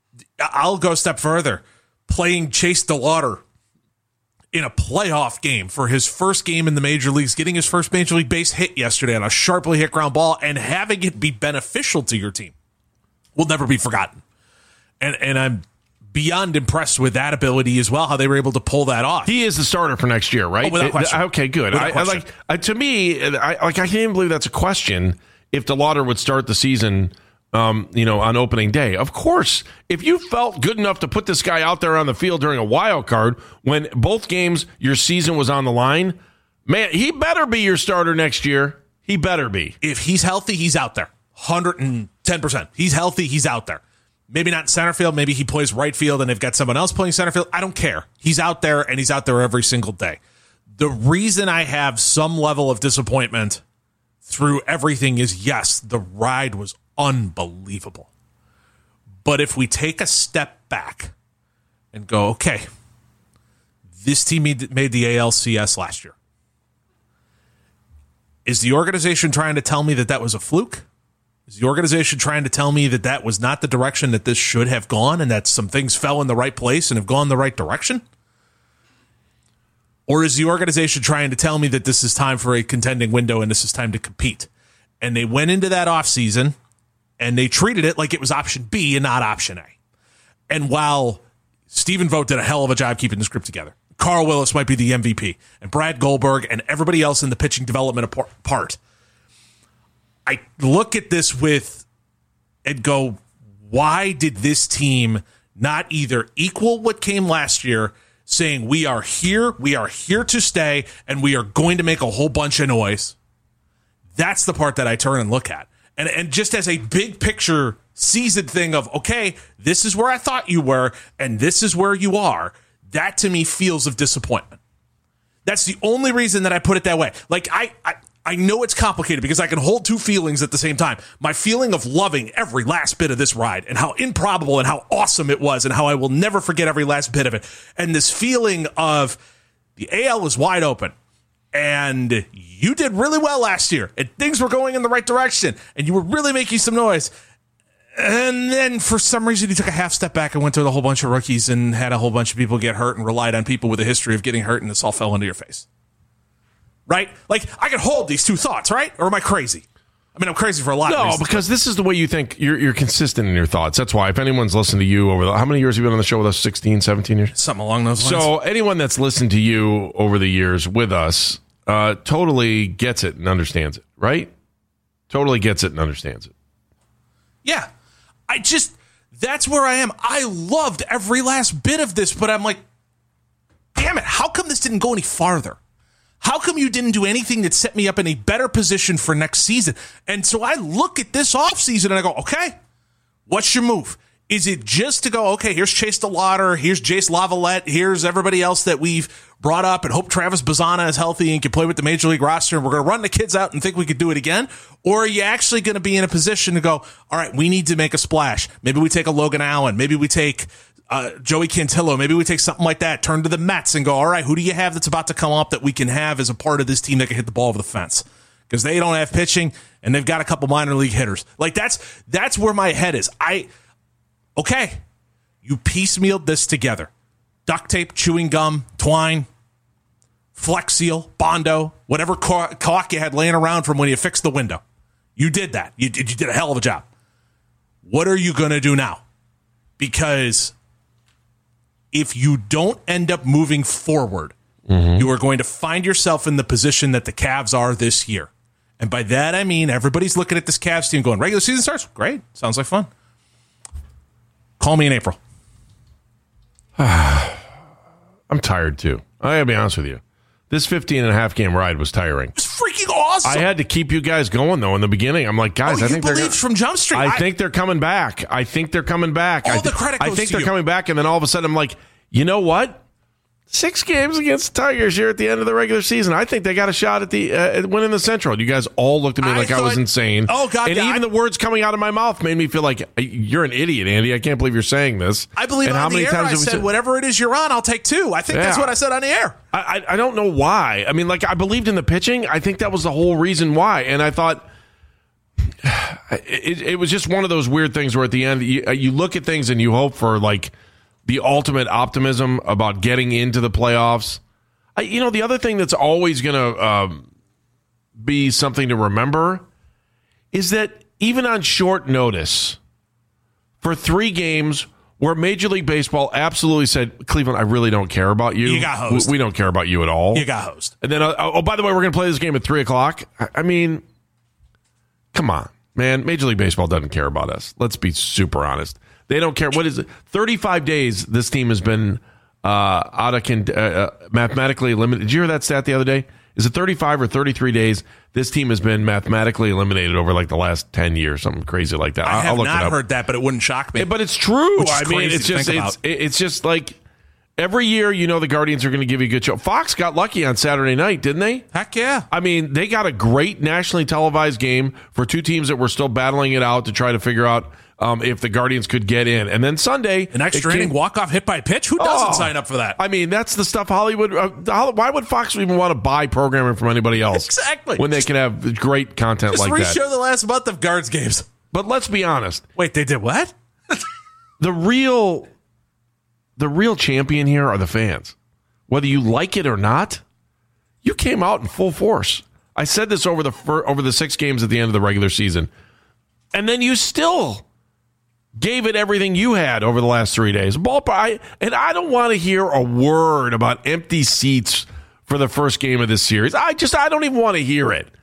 I'll go a step further. Playing Chase DeLauter in a playoff game for his first game in the major leagues, getting his first major league base hit yesterday on a sharply hit ground ball, and having it be beneficial to your team will never be forgotten. And and I'm beyond impressed with that ability as well, how they were able to pull that off. He is the starter for next year, right? Oh, without question. Okay, good. Without I, I question. like I, to me, I like I can't even believe that's a question. If DeLauter would start the season, um, you know, on opening day, of course. If you felt good enough to put this guy out there on the field during a wild card when both games your season was on the line, man, he better be your starter next year. He better be. If he's healthy, he's out there. one hundred ten percent. He's healthy, he's out there. Maybe not in center field. Maybe he plays right field and they've got someone else playing center field. I don't care. He's out there and he's out there every single day. The reason I have some level of disappointment through everything is, yes, the ride was unbelievable. But if we take a step back and go, okay, this team made the A L C S last year. Is the organization trying to tell me that that was a fluke? Is the organization trying to tell me that that was not the direction that this should have gone and that some things fell in the right place and have gone the right direction? Or is the organization trying to tell me that this is time for a contending window and this is time to compete? And they went into that offseason and they treated it like it was option B and not option A. And while Stephen Vogt did a hell of a job keeping this group together, Carl Willis might be the M V P, and Brad Goldberg and everybody else in the pitching development part, I look at this with and go, why did this team not either equal what came last year, saying we are here, we are here to stay, and we are going to make a whole bunch of noise? That's the part that I turn and look at. And and just as a big picture season thing of, okay, this is where I thought you were, and this is where you are, that to me feels of disappointment. That's the only reason that I put it that way. Like, I... I I know it's complicated because I can hold two feelings at the same time. My feeling of loving every last bit of this ride and how improbable and how awesome it was and how I will never forget every last bit of it. And this feeling of the A L was wide open and you did really well last year and things were going in the right direction and you were really making some noise. And then for some reason you took a half step back and went to a whole bunch of rookies and had a whole bunch of people get hurt and relied on people with a history of getting hurt, and this all fell into your face. Right? Like, I can hold these two thoughts, right? Or am I crazy? I mean, I'm crazy for a lot of No, reasons. because this is the way you think. You're, you're consistent in your thoughts. That's why. If anyone's listened to you over the, how many years have you been on the show with us? sixteen, seventeen years? Something along those lines. So anyone that's listened to you over the years with us uh, totally gets it and understands it, right? Totally gets it and understands it. Yeah. I just, that's where I am. I loved every last bit of this, but I'm like, damn it, how come this didn't go any farther? How come you didn't do anything that set me up in a better position for next season? And so I look at this offseason and I go, okay, what's your move? Is it just to go, okay, here's Chase DeLauder, here's Jace Lavalette, here's everybody else that we've brought up and hope Travis Bazzana is healthy and can play with the Major League roster and we're going to run the kids out and think we could do it again? Or are you actually going to be in a position to go, all right, we need to make a splash. Maybe we take a Logan Allen. Maybe we take uh, Joey Cantillo. Maybe we take something like that, turn to the Mets and go, all right, who do you have that's about to come up that we can have as a part of this team that can hit the ball over the fence? Because they don't have pitching and they've got a couple minor league hitters. Like that's that's where my head is. I Okay, you piecemealed this together. Duct tape, chewing gum, twine, Flex Seal, Bondo, whatever caulk you had laying around from when you fixed the window. You did that. You, you did a hell of a job. What are you going to do now? Because if you don't end up moving forward, mm-hmm. you are going to find yourself in the position that the Cavs are this year. And by that, I mean everybody's looking at this Cavs team going, regular season starts? Great. Sounds like fun. Call me in April. I'm tired, too. I gotta be honest with you. This fifteen and a half game ride was tiring. It was freaking awesome. I had to keep you guys going, though, in the beginning. I'm like, guys, oh, I think they're believed from Jump Street. I, I think they're coming back. I think they're coming back. All I the credit goes I think to they're you. coming back, and then all of a sudden I'm like, you know what? Six games against the Tigers here at the end of the regular season. I think they got a shot at the uh, at winning the Central. You guys all looked at me I like thought, I was insane. Oh, God. And yeah, even I, the words coming out of my mouth made me feel like, you're an idiot, Andy. I can't believe you're saying this. I believe and on how the many air times I have we said, whatever it is you're on, I'll take two. I think Yeah. that's what I said on the air. I, I I don't know why. I mean, like, I believed in the pitching. I think that was the whole reason why. And I thought it, it was just one of those weird things where at the end, you, you look at things and you hope for, like, the ultimate optimism about getting into the playoffs. I, you know, the other thing that's always going to um, be something to remember is that even on short notice, for three games where Major League Baseball absolutely said, Cleveland, I really don't care about you. You got hosed. We, we don't care about you at all. You got hosed. And then, uh, oh, by the way, we're going to play this game at three o'clock. I, I mean, come on, man. Major League Baseball doesn't care about us. Let's be super honest. They don't care. What is it? thirty-five days this team has been uh, out of con- uh, uh, mathematically eliminated. Did you hear that stat the other day? Is it thirty-five or thirty-three days? This team has been mathematically eliminated over like the last ten years, something crazy like that. I I'll, have I'll look not it up. heard that, but it wouldn't shock me. Yeah, but it's true. Which is I mean, crazy it's to just think it's, about. it's just like every year, you know, the Guardians are going to give you a good show. Fox got lucky on Saturday night, didn't they? Heck yeah. I mean, they got a great nationally televised game for two teams that were still battling it out to try to figure out um, if the Guardians could get in. And then Sunday, an extra inning walk-off hit by pitch? Who doesn't Oh, sign up for that? I mean, that's the stuff Hollywood. Uh, why would Fox even want to buy programming from anybody else? Exactly. When they can have great content Just like that. re-show the last month of Guards games. But let's be honest. Wait, they did what? the real, the real champion here are the fans. Whether you like it or not, you came out in full force. I said this over the fir- over the six games at the end of the regular season, and then you still gave it everything you had over the last three days. Ballpark, I, and I don't want to hear a word about empty seats for the first game of this series. I just, I don't even want to hear it.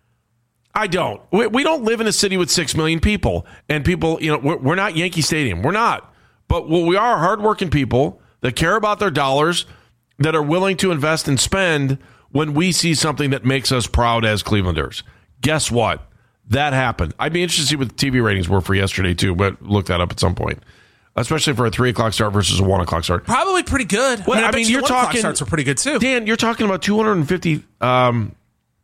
I don't. We, we don't live in a city with six million people, and people, you know, we're, we're not Yankee Stadium. We're not. But well, we are hardworking people that care about their dollars, that are willing to invest and spend when we see something that makes us proud as Clevelanders. Guess what? That happened. I'd be interested to see what the T V ratings were for yesterday, too, but look that up at some point. Especially for a three o'clock start versus a one o'clock start. Probably pretty good. Well, I mean, I I mean bet you you're the one o'clock talking. starts are pretty good, too. Dan, you're talking about two hundred fifty um,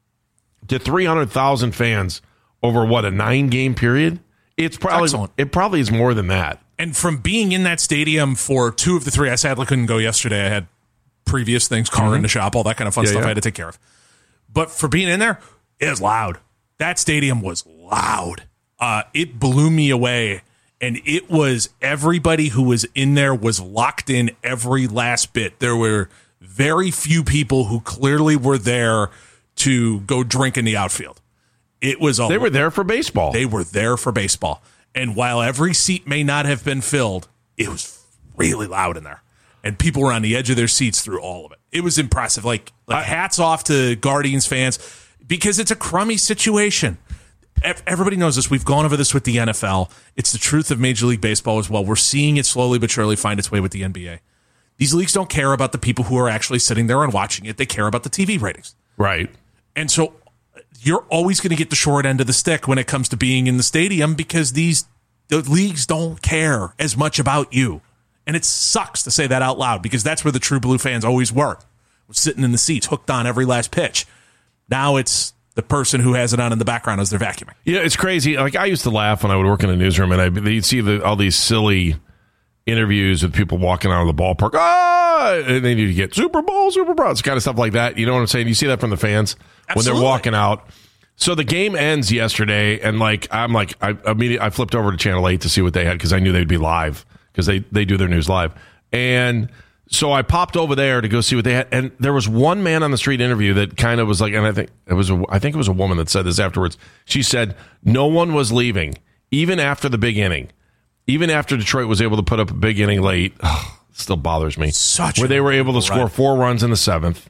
to three hundred thousand fans over, what, a nine-game period? It's probably Excellent. It probably is more than that. And from being in that stadium for two of the three, I sadly couldn't go yesterday. I had previous things, car Mm-hmm. in the shop, all that kind of fun Yeah, stuff yeah. I had to take care of. But for being in there, it was loud. That stadium was loud. Uh, it blew me away. And it was everybody who was in there was locked in every last bit. There were very few people who clearly were there to go drink in the outfield. It was a, They were there for baseball. They were there for baseball. And while every seat may not have been filled, it was really loud in there. And people were on the edge of their seats through all of it. It was impressive. Like, like hats off to Guardians fans because it's a crummy situation. Everybody knows this. We've gone over this with the N F L. It's the truth of Major League Baseball as well. We're seeing it slowly but surely find its way with the N B A. These leagues don't care about the people who are actually sitting there and watching it. They care about the T V ratings. Right. And so you're always going to get the short end of the stick when it comes to being in the stadium because these the leagues don't care as much about you. And it sucks to say that out loud because that's where the true blue fans always were. Sitting in the seats, hooked on every last pitch. Now it's the person who has it on in the background as they're vacuuming. Yeah, it's crazy. Like, I used to laugh when I would work in a newsroom, and I you'd see the, all these silly interviews with people walking out of the ballpark. Ah, and they need to get Super Bowl, Super Bowl, it's kind of stuff like that. You know what I'm saying? You see that from the fans Absolutely. when they're walking out. So the game ends yesterday, and like I'm like I immediately I flipped over to Channel eight to see what they had because I knew they'd be live because they they do their news live. And so I popped over there to go see what they had, and there was one man on the street interview that kind of was like, and I think it was a, I think it was a woman that said this afterwards. She said no one was leaving even after the big inning, even after Detroit was able to put up a big inning late. Oh, it still bothers me. Such where they were able to score four runs in the seventh.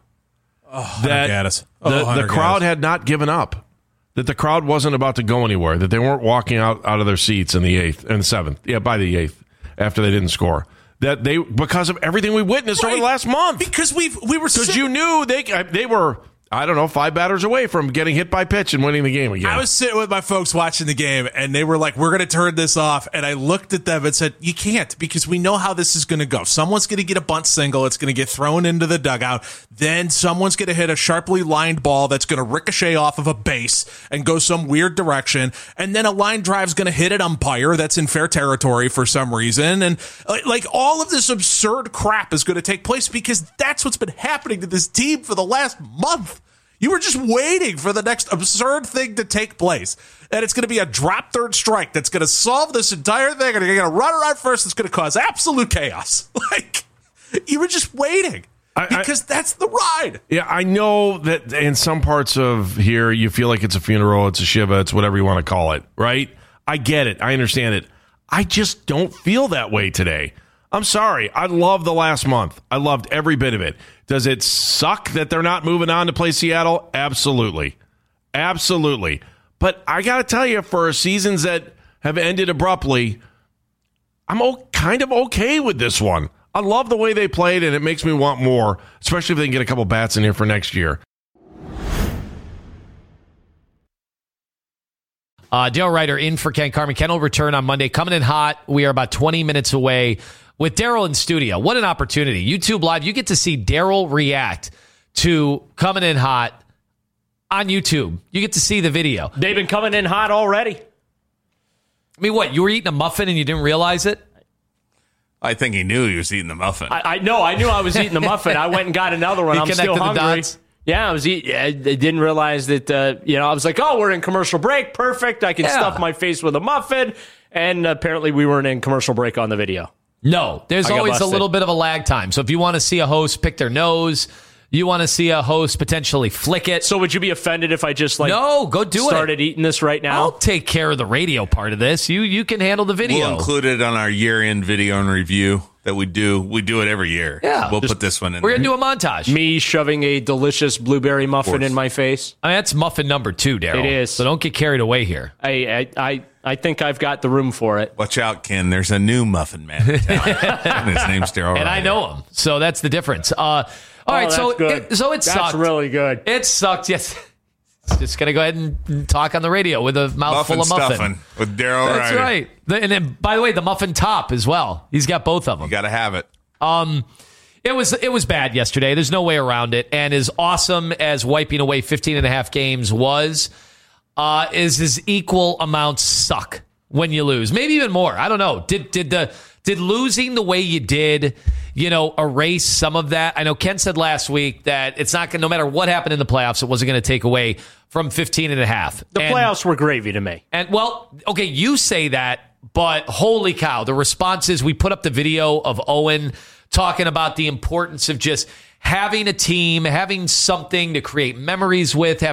Oh, that oh, the, the crowd had not given up. That the crowd wasn't about to go anywhere. That they weren't walking out, out of their seats in the eighth and the seventh. Yeah, by the eighth after they didn't score. That they because of everything we witnessed right. over the last month. Because we we were because you knew they they were I don't know five batters away from getting hit by pitch and winning the game again. I was sitting with my folks watching the game, and they were like, "We're going to turn this off." And I looked at them and said, "You can't because we know how this is going to go. Someone's going to get a bunt single. It's going to get thrown into the dugout. Then someone's going to hit a sharply lined ball that's going to ricochet off of a base and go some weird direction. And then a line drive's going to hit an umpire that's in fair territory for some reason. And like all of this absurd crap is going to take place because that's what's been happening to this team for the last month." You were just waiting for the next absurd thing to take place. And it's going to be a drop third strike that's going to solve this entire thing. And you're going to run around first. It's going to cause absolute chaos. Like, you were just waiting. I, because I, that's the ride. Yeah, I know that in some parts of here, you feel like it's a funeral, it's a shiva, it's whatever you want to call it, right? I get it. I understand it. I just don't feel that way today. I'm sorry. I love the last month. I loved every bit of it. Does it suck that they're not moving on to play Seattle? Absolutely. Absolutely. But I got to tell you, for seasons that have ended abruptly, I'm o- kind of okay with this one. I love the way they played, and it makes me want more, especially if they can get a couple bats in here for next year. Uh, Dale Ryder in for Ken Carman. Ken will return on Monday. Coming in hot. We are about twenty minutes away with Daryl in studio. What an opportunity. YouTube Live, you get to see Daryl react to Coming in Hot on YouTube. You get to see the video. They've been coming in hot already. I mean, what? You were eating a muffin and you didn't realize it? I think he knew he was eating the muffin. I, I know. I knew I was eating the muffin. I went and got another one. You I'm still hungry. Yeah, I was eating. I didn't realize that, uh, you know, I was like, oh, we're in commercial break. Perfect. I can yeah. stuff my face with a muffin. And apparently we weren't in commercial break on the video. No, there's always busted. a little bit of a lag time. So if you want to see a host pick their nose, you want to see a host potentially flick it. So would you be offended if I just like no, go do started it. started eating this right now? I'll take care of the radio part of this. You you can handle the video. We'll include it on our year-end video and review that we do. We do it every year. Yeah. We'll just, put this one in We're there. going to do a montage. Me shoving a delicious blueberry muffin in my face. I mean, that's muffin number two, Daryl. It is. So don't get carried away here. I, I, I, I think I've got the room for it. Watch out, Ken. There's a new muffin man in town. And his name's Daryl And Ryder. I know him. So that's the difference. Uh, all oh, right. So good. it, so it that's sucked. That's really good. It sucked. Yes. Just going to go ahead and talk on the radio with a mouthful muffin of muffin. Stuffing with Daryl Ryder. That's right. The, and then, by the way, the muffin top as well. He's got both of them. You got to have it. Um, it was it was bad yesterday. There's no way around it. And as awesome as wiping away fifteen and a half games was, uh, is his equal amounts suck when you lose. Maybe even more. I don't know. Did did the did losing the way you did, you know, erase some of that? I know Ken said last week that it's not going, no matter what happened in the playoffs, it wasn't going to take away from fifteen and a half. The and, playoffs were gravy to me. And well, okay, you say that, but holy cow, the responses, we put up the video of Owen talking about the importance of just having a team, having something to create memories with, having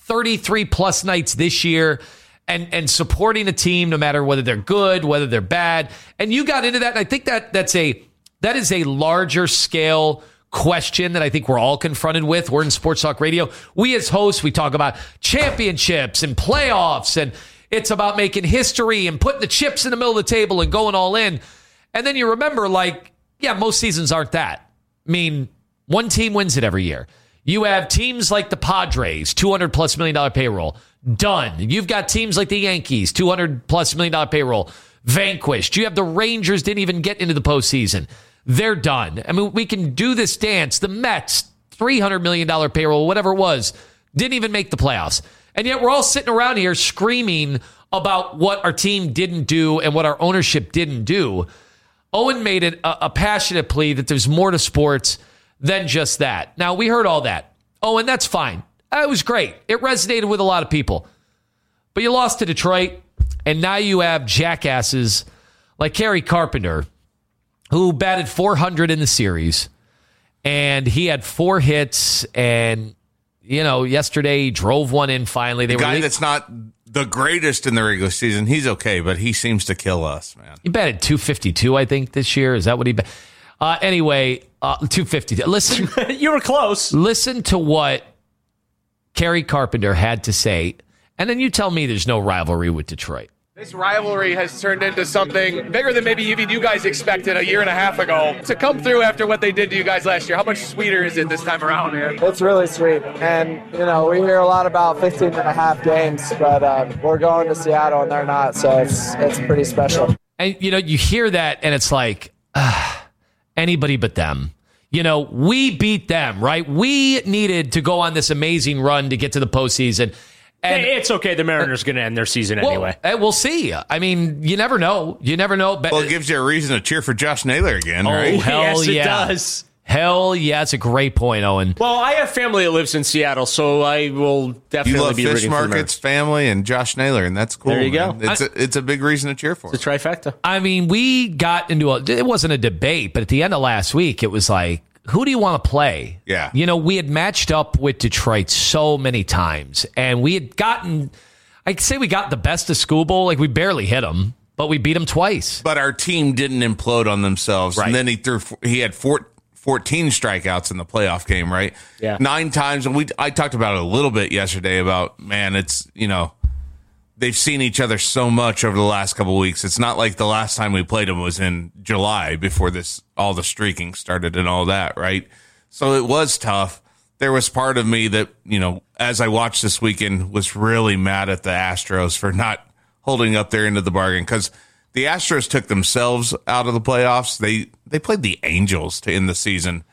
thirty-three plus nights this year and, and supporting a team no matter whether they're good, whether they're bad. And you got into that. And I think that that's a that is a larger scale question that I think we're all confronted with. We're in Sports Talk Radio. We as hosts, we talk about championships and playoffs, and it's about making history and putting the chips in the middle of the table and going all in. And then you remember, like, yeah, most seasons aren't that. I mean, one team wins it every year. You have teams like the Padres, two hundred plus million dollar payroll, done. You've got teams like the Yankees, two hundred plus million dollar payroll, vanquished. You have the Rangers, didn't even get into the postseason. They're done. I mean, we can do this dance. The Mets, three hundred million dollar payroll, whatever it was, didn't even make the playoffs. And yet we're all sitting around here screaming about what our team didn't do and what our ownership didn't do. Owen made it a, a passionate plea that there's more to sports than just that. Now, we heard all that. Oh, and that's fine. It was great. It resonated with a lot of people. But you lost to Detroit, and now you have jackasses like Kerry Carpenter, who batted four hundred in the series, and he had four hits, and, you know, yesterday he drove one in finally. They the guy were that's not the greatest in the regular season, he's okay, but he seems to kill us, man. He batted two fifty-two, I think, this year. Is that what he bat? Uh, anyway, uh, two fifty-two. Listen. You were close. Listen to what Kerry Carpenter had to say, and then you tell me there's no rivalry with Detroit. This rivalry has turned into something bigger than maybe even you guys expected a year and a half ago. To come through after what they did to you guys last year, how much sweeter is it this time around, man? It's really sweet. And, you know, we hear a lot about fifteen and a half games, but um, we're going to Seattle and they're not, so it's it's pretty special. And, you know, you hear that and it's like, uh, anybody but them. You know, we beat them, right? We needed to go on this amazing run to get to the postseason. And it's okay. The Mariners are going to end their season well, anyway. We'll see. I mean, you never know. You never know. Well, it gives you a reason to cheer for Josh Naylor again, oh, right? Hell yes, it yeah. does. Hell yeah. That's a great point, Owen. Well, I have family that lives in Seattle, so I will definitely you love be Fish rooting Market's for family and Josh Naylor, and that's cool. There you man. go. It's, I, a, it's a big reason to cheer for. It's a trifecta. I mean, we got into a, it wasn't a debate, but at the end of last week, it was like, who do you want to play? Yeah. You know, we had matched up with Detroit so many times, and we had gotten, I'd say we got the best of Skubal. Like, we barely hit them, but we beat them twice. But our team didn't implode on themselves. Right. And then he threw, he had four, fourteen strikeouts in the playoff game, right? Yeah. Nine times. And we, I talked about it a little bit yesterday about, man, it's, you know, they've seen each other so much over the last couple of weeks. It's not like the last time we played them was in July before this, all the streaking started and all that, right? So it was tough. There was part of me that, you know, as I watched this weekend, was really mad at the Astros for not holding up their end of the bargain, because the Astros took themselves out of the playoffs. They they played the Angels to end the season,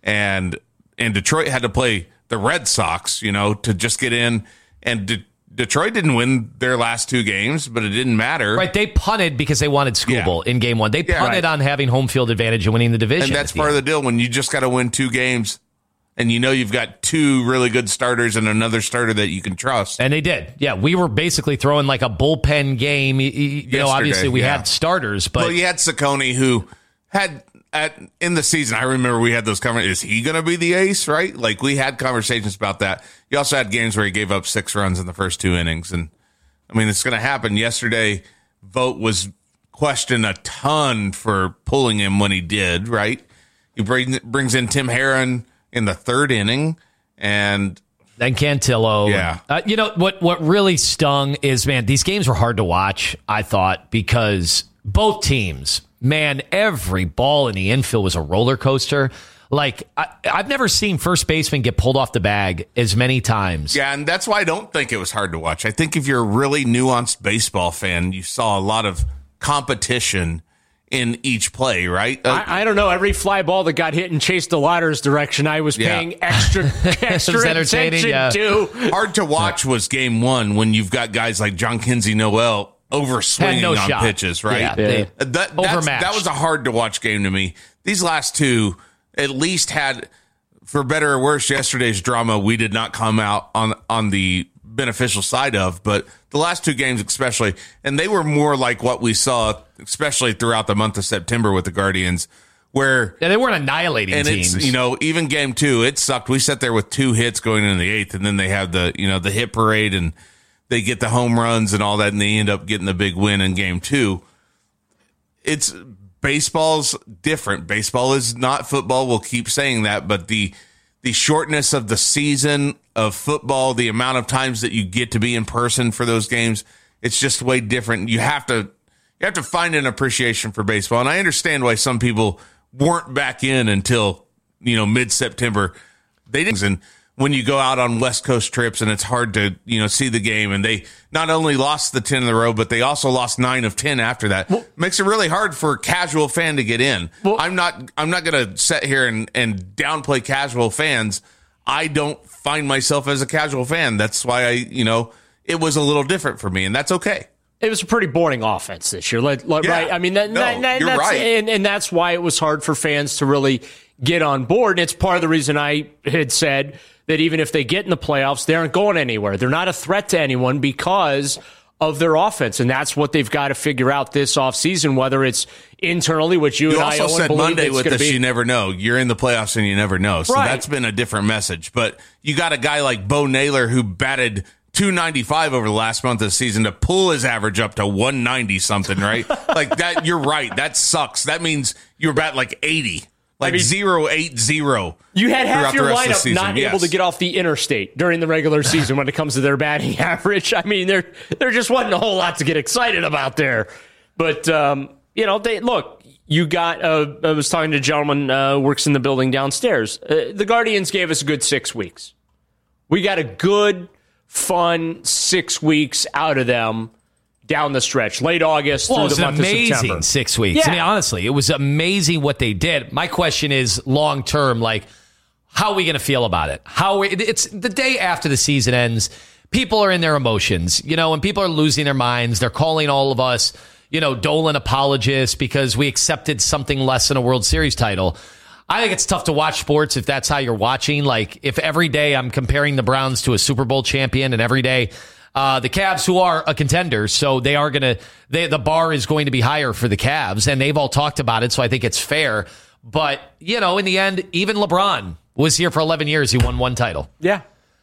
and and Detroit had to play the Red Sox, you know, to just get in. And De- Detroit didn't win their last two games, but it didn't matter. Right, they punted because they wanted Skubal yeah. in game one. They yeah, punted right. on having home field advantage and winning the division. And that's part of the deal. When you just got to win two games, and you know you've got two really good starters and another starter that you can trust. And they did. Yeah, we were basically throwing like a bullpen game. You, you Yesterday, know, obviously we yeah. had starters, but well, you had Ciccone, who had at in the season. I remember we had those conversations. Is he going to be the ace? Right? Like, we had conversations about that. You also had games where he gave up six runs in the first two innings, and I mean, it's going to happen. Yesterday, Vogt was questioned a ton for pulling him when he did. Right? He bring, brings in Tim Herron in the third inning, and then Cantillo. Yeah. Uh, you know, what, what really stung is, man, these games were hard to watch, I thought, because both teams, man, every ball in the infield was a roller coaster. Like, I, I've never seen first baseman get pulled off the bag as many times. Yeah, and that's why I don't think it was hard to watch. I think if you're a really nuanced baseball fan, you saw a lot of competition in each play, right? Uh, I, I don't know. Every fly ball that got hit in Chase DeLauter's direction, I was paying yeah. extra, extra attention yeah. to. Hard to watch was game one when you've got guys like John Kinsey Noel over swinging no on shot. pitches, right? Yeah, they, that, that's, that was a hard to watch game to me. These last two at least had, for better or worse, yesterday's drama we did not come out on on the beneficial side of, but the last two games especially, and they were more like what we saw, especially throughout the month of September with the Guardians, where yeah, they weren't annihilating and teams. It's, you know, even game two, it sucked. We sat there with two hits going into the eighth, and then they have the, you know, the hit parade, and they get the home runs and all that, and they end up getting the big win in game two. It's baseball's different. Baseball is not football. We'll keep saying that, but the the shortness of the season of football, the amount of times that you get to be in person for those games, it's just way different. You have to you have to find an appreciation for baseball, and I understand why some people weren't back in until, you know, mid-September. They didn't. And when you go out on West Coast trips and it's hard to, you know, see the game, and they not only lost the ten in a row, but they also lost nine of ten after that. Well, makes it really hard for a casual fan to get in. Well, I'm not I'm not going to sit here and, and downplay casual fans. I don't find myself as a casual fan. That's why I, you know, it was a little different for me, and that's okay. It was a pretty boring offense this year, like, like, yeah. right? I mean, that, no, that, that, you're that's, right. and, and that's why it was hard for fans to really get on board. And it's part of the reason I had said that even if they get in the playoffs, they aren't going anywhere. They're not a threat to anyone because of their offense, and that's what they've got to figure out this offseason, whether it's internally, which you, you and also I Owen, said Monday with this, be. you never know. You're in the playoffs and you never know. So right. that's been a different message. But you got a guy like Bo Naylor who batted two ninety-five over the last month of the season to pull his average up to one ninety something, right? Like that, you're right. That sucks. That means you're batting like eighty. Like I mean, zero eight zero. You had half your lineup not yes. able to get off the interstate during the regular season when it comes to their batting average. I mean, there there just wasn't a whole lot to get excited about there. But um, you know, they look. You got. Uh, I was talking to a gentleman uh, works in the building downstairs. Uh, the Guardians gave us a good six weeks. We got a good, fun six weeks out of them. Down the stretch, late August well, through the month of September. It was amazing six weeks. Yeah. I mean, honestly, it was amazing what they did. My question is long term, like, how are we going to feel about it? How we, it's the day after the season ends. People are in their emotions, you know, and people are losing their minds. They're calling all of us, you know, Dolan apologists because we accepted something less than a World Series title. I think it's tough to watch sports if that's how you're watching. Like, if every day I'm comparing the Browns to a Super Bowl champion, and every day Uh, the Cavs, who are a contender, so they are going to, the bar is going to be higher for the Cavs, and they've all talked about it, so I think it's fair. But, you know, in the end, even LeBron was here for eleven years. He won one title. Yeah.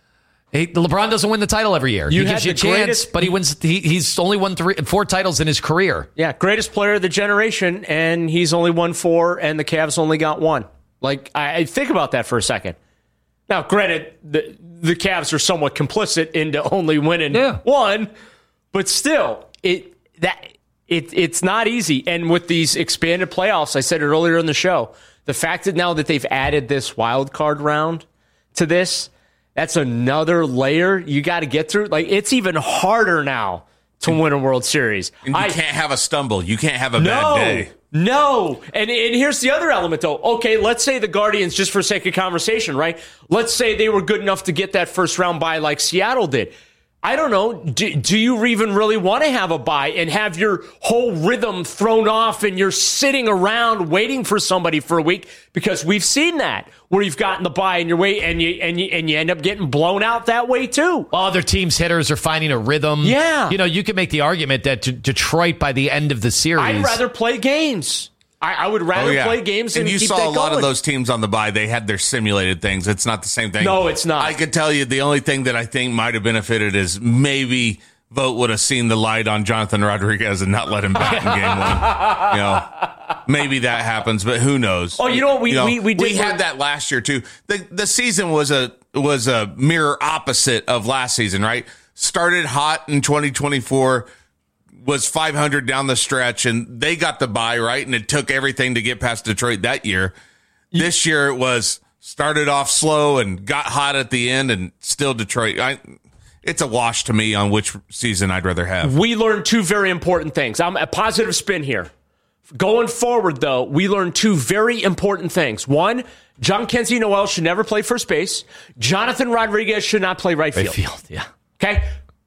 He, LeBron doesn't win the title every year. You he gives you a chance, greatest, but he wins. He, he's only won three, four titles in his career. Yeah, greatest player of the generation, and he's only won four, and the Cavs only got one. Like, I, I think about that for a second. Now, granted, the the Cavs are somewhat complicit into only winning yeah. one, but still, it that it it's not easy. And with these expanded playoffs, I said it earlier in the show, the fact that now that they've added this wild card round to this, that's another layer you got to get through. Like, it's even harder now to win a World Series. And you I, can't have a stumble. You can't have a no, bad day. No. And, and here's the other element, though. Okay, let's say the Guardians, just for sake of conversation, right? Let's say they were good enough to get that first round bye like Seattle did. I don't know. Do, do you even really want to have a bye and have your whole rhythm thrown off and you're sitting around waiting for somebody for a week? Because we've seen that where you've gotten the bye and you're wait and you and you and you end up getting blown out that way too. Well, other teams' hitters are finding a rhythm. Yeah. You know, you could make the argument that D- Detroit by the end of the series, I'd rather play games. I, I would rather oh, yeah. play games and, and you keep saw that a lot going. of those teams on the bye. They had their simulated things. It's not the same thing. No, it's not. I could tell you the only thing that I think might have benefited is maybe Vogt would have seen the light on Jonathan Rodriguez and not let him back in game one. You know, maybe that happens, but who knows? Oh, you know what? We you know, we we, did we had that last year too. The the season was a was a mirror opposite of last season, right? Started hot in twenty twenty-four. Was five hundred down the stretch, and they got the bye, right? And it took everything to get past Detroit that year. This year it was started off slow and got hot at the end, and still Detroit. I, it's a wash to me on which season I'd rather have. We learned two very important things. I'm a positive spin here. Going forward, though, we learned two very important things. One, John Kenzie Noel should never play first base. Jonathan Rodriguez should not play right field. Right field, yeah. Okay?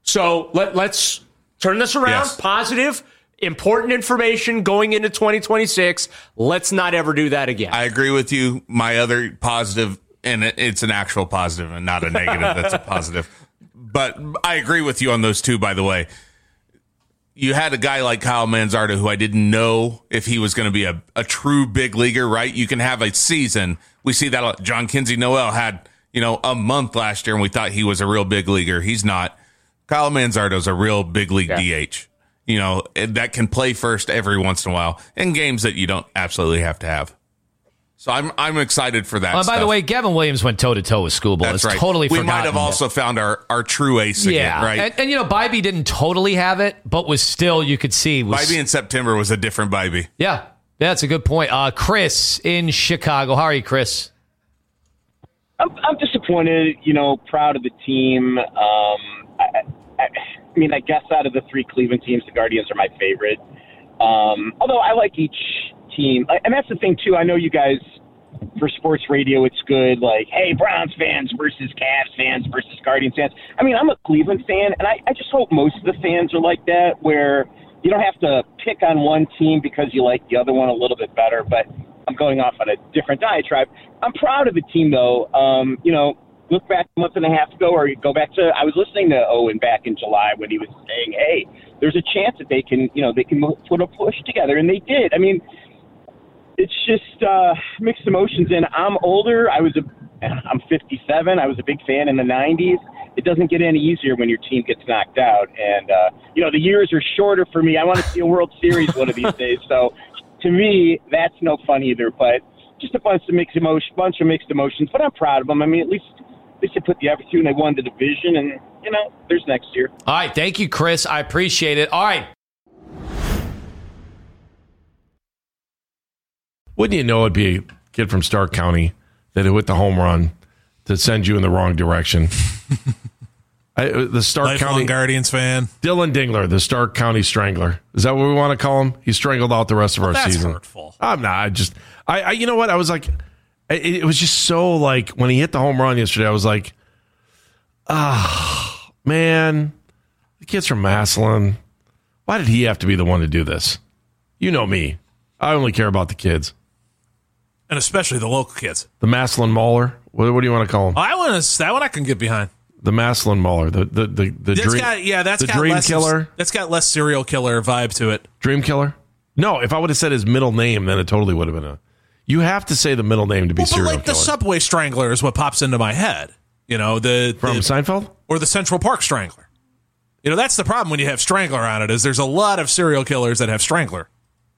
So let, let's turn this around. Yes. Positive, important information going into twenty twenty-six. Let's not ever do that again. I agree with you. My other positive, and it- it's an actual positive and not a negative, that's a positive. But I agree with you on those two, by the way. you had a guy like Kyle Manzardo, who I didn't know if he was going to be a, a true big leaguer, right? You can have a season. We see that a lot. John Kinsey Noel had, you know, a month last year, and we thought he was a real big leaguer. He's not. Kyle Manzardo's a real big league yeah. D H, you know, that can play first every once in a while in games that you don't absolutely have to have. So I'm I'm excited for that. Oh, by stuff. the way, Gavin Williams went toe to toe with Skubal. That's it's right. Totally, we forgotten. might have also found our, our true ace again, yeah. right? And, and you know, Bybee didn't totally have it, but was still, you could see. Was, Bybee in September was a different Bybee. Yeah, yeah, that's a good point. Uh, Chris in Chicago. How are you, Chris? I'm, I'm disappointed. You know, proud of the team. Um, I, I, I mean, I guess out of the three Cleveland teams, the Guardians are my favorite. Um, although I like each team, and that's the thing too. I know you guys. For sports radio, it's good. Like, hey, Browns fans versus Cavs fans versus Guardians fans. I mean, I'm a Cleveland fan, and I, I just hope most of the fans are like that, where you don't have to pick on one team because you like the other one a little bit better. But I'm going off on a different diatribe. I'm proud of the team, though. Um, you know, look back a month and a half ago, or you go back to, I was listening to Owen back in July when he was saying, hey, there's a chance that they can, you know, they can put a push together, and they did. I mean, it's just uh, mixed emotions. And I'm older. I was a, I'm fifty-seven. I was a big fan in the nineties. It doesn't get any easier when your team gets knocked out. And, uh, you know, the years are shorter for me. I want to see a World Series one of these days. So to me, that's no fun either. But just a bunch of mixed emotion, bunch of mixed emotions. But I'm proud of them. I mean, at least, at least they put the effort through and they won the division. And, you know, there's next year. All right. Thank you, Chris. I appreciate it. All right. Wouldn't you know it'd be a kid from Stark County that hit the home run to send you in the wrong direction? I, the Stark Lifelong County Guardians fan. Dylan Dingler, the Stark County Strangler. Is that what we want to call him? He strangled out the rest of well, our that's season. Hurtful. I'm not. I just, I, I, you know what? I was like, it, it was just so like when he hit the home run yesterday. I was like, ah, oh, man, the kid's from Massillon. Why did he have to be the one to do this? You know me. I only care about the kids. And especially the local kids. The Massillon Mauler. What, what do you want to call him? I want to. That one I can get behind. The Massillon Mauler. The the the, the that's dream. Got, yeah, that's the got dream less killer. Of, that's got less serial killer vibe to it. Dream killer. No, if I would have said his middle name, then it totally would have been a. You have to say the middle name to be well, serial but like killer. The Subway Strangler is what pops into my head. You know the from the, Seinfeld or the Central Park Strangler. You know that's the problem when you have Strangler on it. Is there's a lot of serial killers that have Strangler.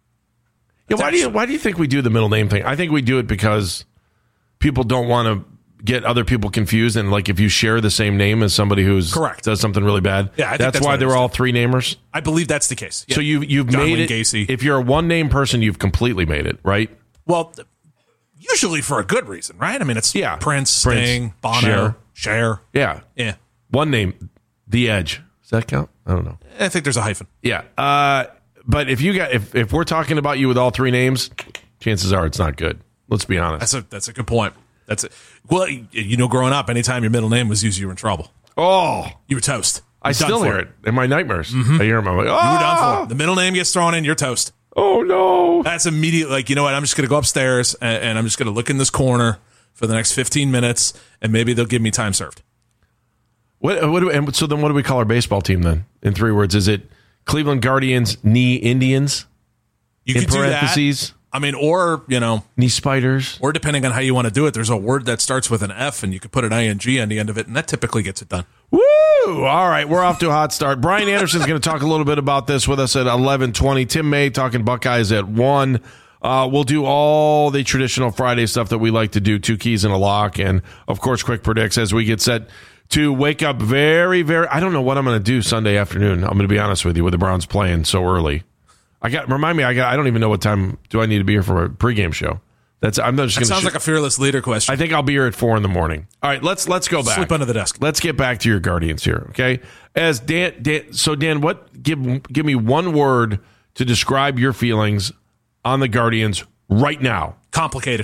Yeah, why do you why do you think we do the middle name thing? I think we do it because people don't want to get other people confused, and like if you share the same name as somebody who's correct does something really bad, yeah, I think that's, that's why they're all three namers. I believe that's the case. Yeah. So you you've John made Wayne it. Gacy. If you're a one name person, you've completely made it, right? Well, usually for a good reason, right? I mean, it's yeah. Prince, Prince Sting, Bono, Cher. Cher. Yeah, yeah. One name, The Edge. Does that count? I don't know. I think there's a hyphen. Yeah. Uh, but if you got if if we're talking about you with all three names, chances are it's not good. Let's be honest. That's a that's a good point. That's it. Well, you know, growing up, anytime your middle name was used, you were in trouble. Oh, you were toast. I You're still hear it. it in my nightmares. Mm-hmm. I hear them. I'm like, oh, you were done for. The middle name gets thrown in, you're toast. Oh no! That's immediate. Like, you know what? I'm just going to go upstairs and, and I'm just going to look in this corner for the next fifteen minutes, and maybe they'll give me time served. What? What? Do we, and so then, what do we call our baseball team then? In three words, is it Cleveland Guardians knee Indians? You in could parentheses. Do that. I mean, or you know, knee spiders. Or depending on how you want to do it, there's a word that starts with an F, and you could put an I N G on the end of it, and that typically gets it done. Woo! All right, we're off to a hot start. Brian Anderson's going to talk a little bit about this with us at eleven twenty. Tim May talking Buckeyes at one. Uh, we'll do all the traditional Friday stuff that we like to do, two keys and a lock, and, of course, quick predicts as we get set to wake up very, very... I don't know what I'm going to do Sunday afternoon, I'm going to be honest with you, with the Browns playing so early. I got Remind me, I got. I don't even know what time do I need to be here for a pregame show. That's I'm just that gonna sounds sh- like a fearless leader question. I think I'll be here at four in the morning. All right, let's let's go back. Sleep under the desk. Let's get back to your Guardians here, okay? As Dan, Dan so Dan, what give give me one word to describe your feelings on the Guardians right now? Complicated.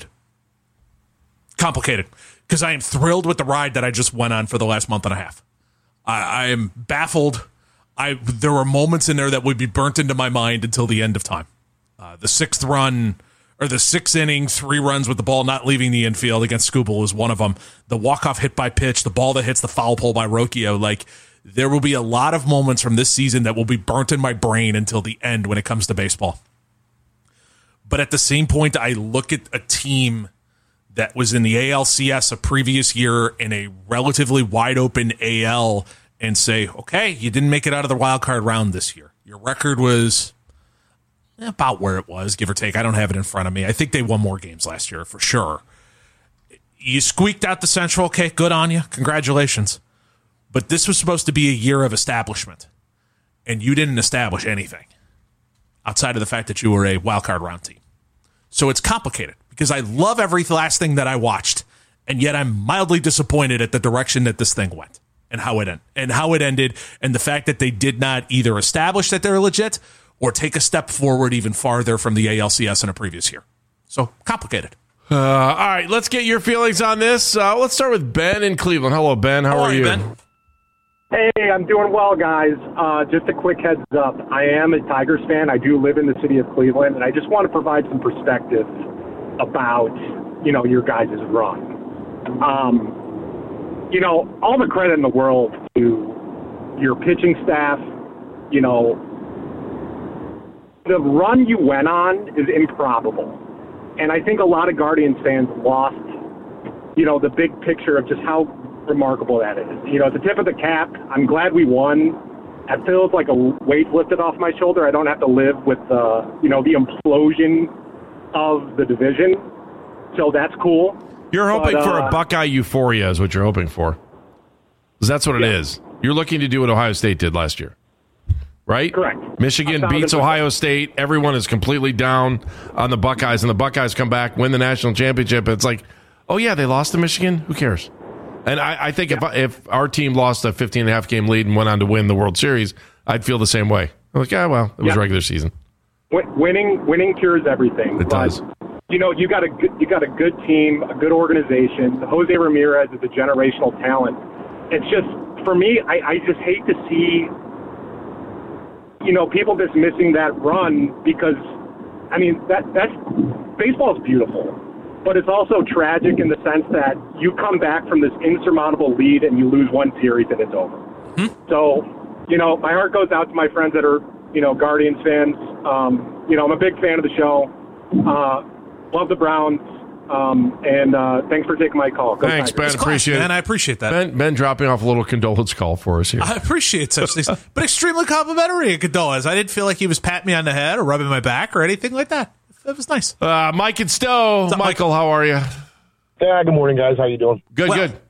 Complicated. Because I am thrilled with the ride that I just went on for the last month and a half. I, I am baffled. I there were moments in there that would be burnt into my mind until the end of time. Uh, the sixth run. Or the six inning, three runs with the ball not leaving the infield against Skubal is one of them. The walk-off hit by pitch, the ball that hits the foul pole by Rocchio, like there will be a lot of moments from this season that will be burnt in my brain until the end when it comes to baseball. But at the same point, I look at a team that was in the A L C S a previous year in a relatively wide open A L and say, okay, you didn't make it out of the wild card round this year. Your record was about where it was, give or take. I don't have it in front of me. I think they won more games last year for sure. You squeaked out the Central. Okay, good on you. Congratulations. But this was supposed to be a year of establishment, and you didn't establish anything outside of the fact that you were a wild card round team. So it's complicated because I love every last thing that I watched, and yet I'm mildly disappointed at the direction that this thing went and how it ended, and how it ended, and the fact that they did not either establish that they're legit or take a step forward even farther from the A L C S in a previous year. So complicated. Uh, all right, let's get your feelings on this. Uh, let's start with Ben in Cleveland. Hello, Ben. How, how are, are you? Ben? Hey, I'm doing well, guys. Uh, just a quick heads up. I am a Tigers fan. I do live in the city of Cleveland, and I just want to provide some perspective about, you know, your guys' run. Um, you know, all the credit in the world to your pitching staff. You know, the run you went on is improbable. And I think a lot of Guardians fans lost, you know, the big picture of just how remarkable that is. You know, at the tip of the cap, I'm glad we won. It feels like a weight lifted off my shoulder. I don't have to live with, uh, you know, the implosion of the division. So that's cool. You're hoping but, uh, for a Buckeye euphoria is what you're hoping for. 'Cause that's what it yeah. is. You're looking to do what Ohio State did last year. Right? Correct. Michigan beats Ohio State. Everyone is completely down on the Buckeyes, and the Buckeyes come back, win the national championship. It's like, oh, yeah, they lost to Michigan? Who cares? And I, I think yeah. if if our team lost a fifteen and a half game lead and went on to win the World Series, I'd feel the same way. I'm like, yeah, well, it was yeah. regular season. Winning winning cures everything. It does. But, you know, you got a good, you got a good team, a good organization. Jose Ramirez is a generational talent. It's just, for me, I, I just hate to see, you know, people dismissing that run because, I mean, that that's baseball is beautiful, but it's also tragic in the sense that you come back from this insurmountable lead and you lose one series and it's over. Mm-hmm. So, you know, my heart goes out to my friends that are, you know, Guardians fans. Um, you know, I'm a big fan of the show. Uh, love the Browns. Um, and uh, thanks for taking my call. Go Thanks, Tigers. Ben. Appreciate it. Man, I appreciate that. Ben, Ben dropping off a little condolence call for us here. I appreciate such things, but extremely complimentary condolence. I didn't feel like he was patting me on the head or rubbing my back or anything like that. That was nice. Uh, Mike and Stowe. Up, Michael, Mike? how are you? Yeah, good morning, guys. How you doing? Good, well, good.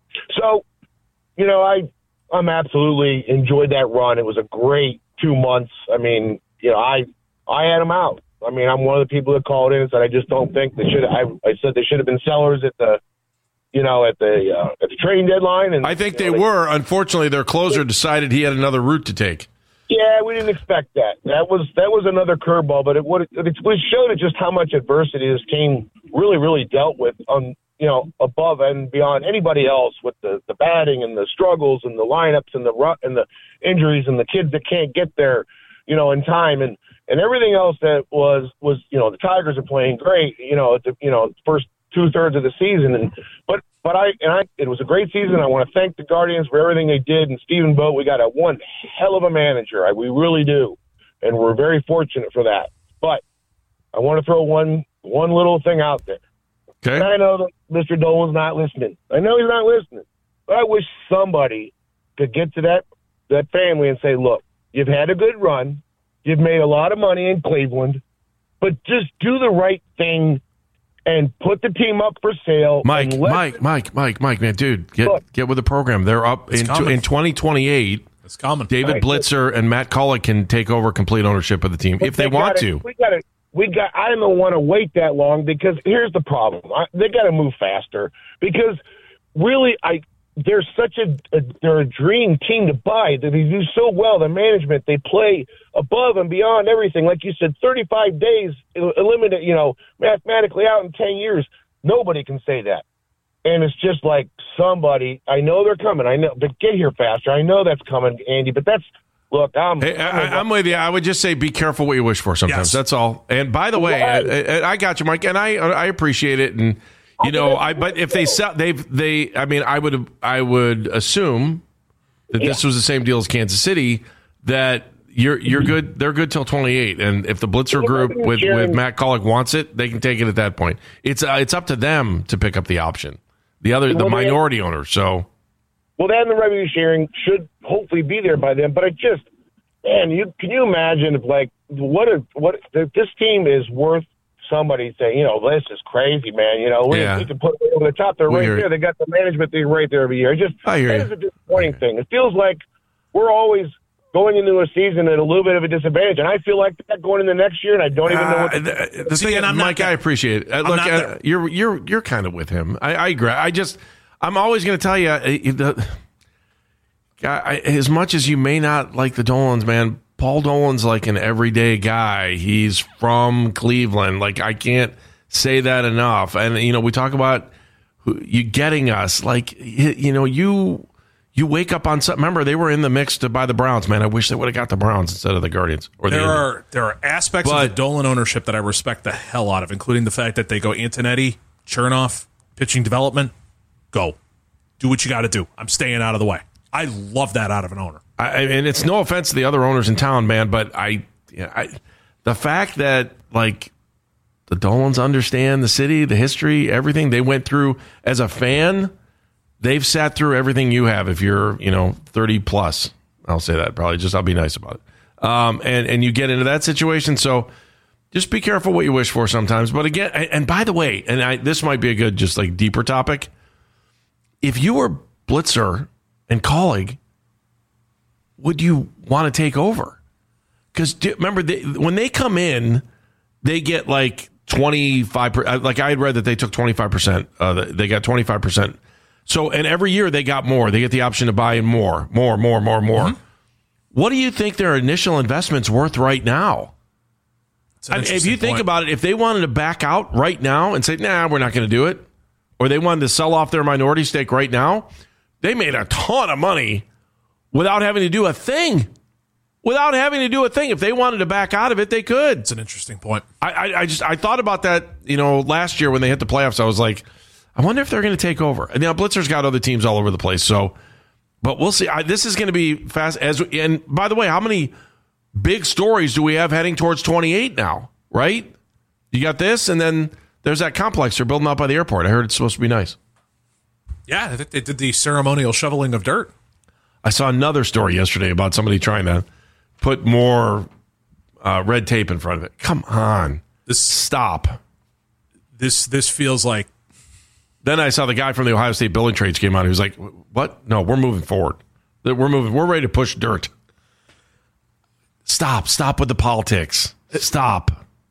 So, you know, I I'm absolutely enjoyed that run. It was a great two months. I mean, you know, I I had them out. I mean, I'm one of the people that called in and said I just don't think they should. I I said they should have been sellers at the, you know, at the uh, at the trading deadline. And I think you know, they they, were. Unfortunately, their closer decided he had another route to take. Yeah, we didn't expect that. That was that was another curveball, but it would it, it showed it just how much adversity this team really really dealt with on you know above and beyond anybody else with the, the batting and the struggles and the lineups and the rut and the injuries and the kids that can't get there, you know, in time and. And everything else that was, was you know, the Tigers are playing great, you know, the, you know, first two-thirds of the season. And But but I and I it was a great season. I want to thank the Guardians for everything they did. And Stephen Boat, we got a one hell of a manager. I, we really do. And we're very fortunate for that. But I want to throw one one little thing out there. Okay. And I know that Mister Dolan's not listening. I know he's not listening. But I wish somebody could get to that that family and say, look, you've had a good run. You've made a lot of money in Cleveland, but just do the right thing and put the team up for sale. Mike, and let Mike, Mike, Mike, Mike, man, dude, get Look, get with the program. They're up in, in twenty twenty-eight. It's common. David right. Blitzer and Matt Cullen can take over complete ownership of the team if they, they want gotta, to. We got to. We got. I don't want to wait that long because here's the problem. I, they got to move faster because really, I. They're such a, a they're a dream team to buy. That they do so well. The management, they play above and beyond everything. Like you said, thirty-five days eliminate. You know, mathematically out in ten years. Nobody can say that. And it's just like somebody. I know they're coming. I know, but get here faster. I know that's coming, Andy. But that's look. I'm. Hey, I, I'm with you. I would just say be careful what you wish for. Sometimes yes. That's all. And by the way, I, I, I got you, Mike, and I I appreciate it. And. You know, I but if they sell, they've they. I mean, I would I would assume that Yeah. this was the same deal as Kansas City, that you're you're good. They're good till twenty-eight, and if the Blitzer group with, with Matt Collick wants it, they can take it at that point. It's uh, it's up to them to pick up the option. The other, the Well, they- minority owners. So, Well, then the revenue sharing should hopefully be there by then. But it just, man, you can you imagine if like what if what if this team is worth somebody saying, you know, this is crazy, man. You know, we Yeah. need to put it over the top. They're We right hear there. it. They got the management thing right there every year. It just I hear that you. is a disappointing thing. It feels like we're always going into a season at a little bit of a disadvantage, and I feel like that going into next year, and I don't even know what. Uh, To the, do. the thing, and Mike, I appreciate it. Uh, look, not uh, there. you're you're you're kind of with him. I, I agree. I just, I'm always going to tell you, uh, the, I, as much as you may not like the Dolans, man, Paul Dolan's like an everyday guy. He's from Cleveland. Like, I can't say that enough. And you know, we talk about who, you getting us. Like, you know, you. You wake up on something. Remember, they were in the mix to buy the Browns. Man, I wish they would have got the Browns instead of the Guardians. Or the There Indians. are there are aspects But- of the Dolan ownership that I respect the hell out of, including the fact that they go Antonetti, Chernoff, pitching development. Go, do what you got to do. I'm staying out of the way. I love that out of an owner. I, and it's no offense to the other owners in town, man, but I, yeah, I, the fact that like the Dolans understand the city, the history, everything they went through as a fan, they've sat through everything you have. If you're, you know, thirty plus, I'll say that probably. Just I'll be nice about it. Um, and and you get into that situation, so just be careful what you wish for sometimes. But again, and, and by the way, and I, this might be a good, just like deeper topic. If you were Blitzer and Colleague, would you want to take over? Because remember, they, when they come in, they get like twenty-five percent. Like I had read that they took twenty-five percent. Uh, they got twenty-five percent. So, and every year they got more. They get the option to buy in more, more, more, more, more. Mm-hmm. What do you think their initial investment's worth right now? I mean, if you think point. about it, if they wanted to back out right now and say, nah, we're not going to do it, or they wanted to sell off their minority stake right now, they made a ton of money without having to do a thing. Without having to do a thing. If they wanted to back out of it, they could. It's an interesting point. I, I, I just I thought about that, you know, last year when they hit the playoffs. I was like, I wonder if they're going to take over. And now Blitzer's got other teams all over the place. So, but we'll see. I, this is going to be fast. As and by the way, how many big stories do we have heading towards twenty-eight now? Right? You got this, and then there's that complex they're building out by the airport. I heard it's supposed to be nice. Yeah, I think they did the ceremonial shoveling of dirt. I saw another story yesterday about somebody trying to put more uh, red tape in front of it. Come on, this stop. This this feels like. Then I saw the guy from the Ohio State Building Trades came out. He was like, "What? No, we're moving forward. We're moving. We're ready to push dirt. Stop. Stop with the politics. Stop.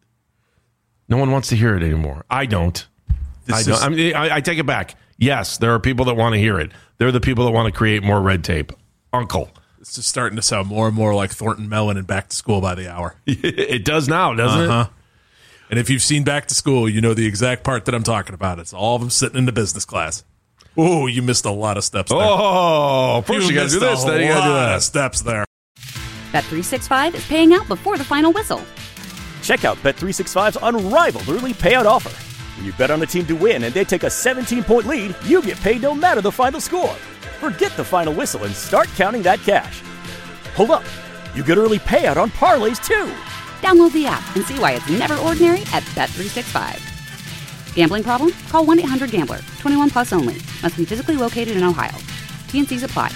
No one wants to hear it anymore. I don't. This I don't. is- I mean, I, I take it back. Yes, there are people that want to hear it. They're the people that want to create more red tape. Uncle. This is starting to sound more and more like Thornton Mellon and Back to School by the Hour. It does now, doesn't uh-huh. it? And if you've seen Back to School, you know the exact part that I'm talking about. It's all of them sitting in the business class. Oh, you missed a lot of steps there. Oh, first you, got to do missed this, a then you got to do lot that. of steps there. Bet three sixty-five is paying out before the final whistle. Check out Bet three sixty-five's unrivaled early payout offer. When you bet on a team to win and they take a seventeen-point lead, you get paid no matter the final score. Forget the final whistle and start counting that cash. Hold up. You get early payout on parlays, too. Download the app and see why it's never ordinary at Bet three sixty-five. Gambling problem? Call one eight hundred gambler. twenty-one plus only. Must be physically located in Ohio. T N Cs apply.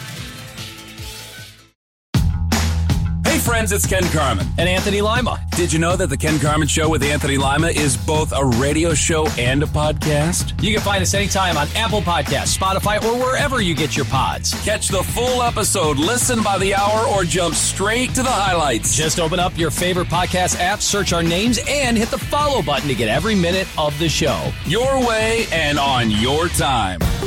Hey friends, it's Ken Carman. And Anthony Lima. Did you know that the Ken Carman Show with Anthony Lima is both a radio show and a podcast? You can find us anytime on Apple Podcasts, Spotify, or wherever you get your pods. Catch the full episode, listen by the hour, or jump straight to the highlights. Just open up your favorite podcast app, search our names, and hit the follow button to get every minute of the show. Your way and on your time.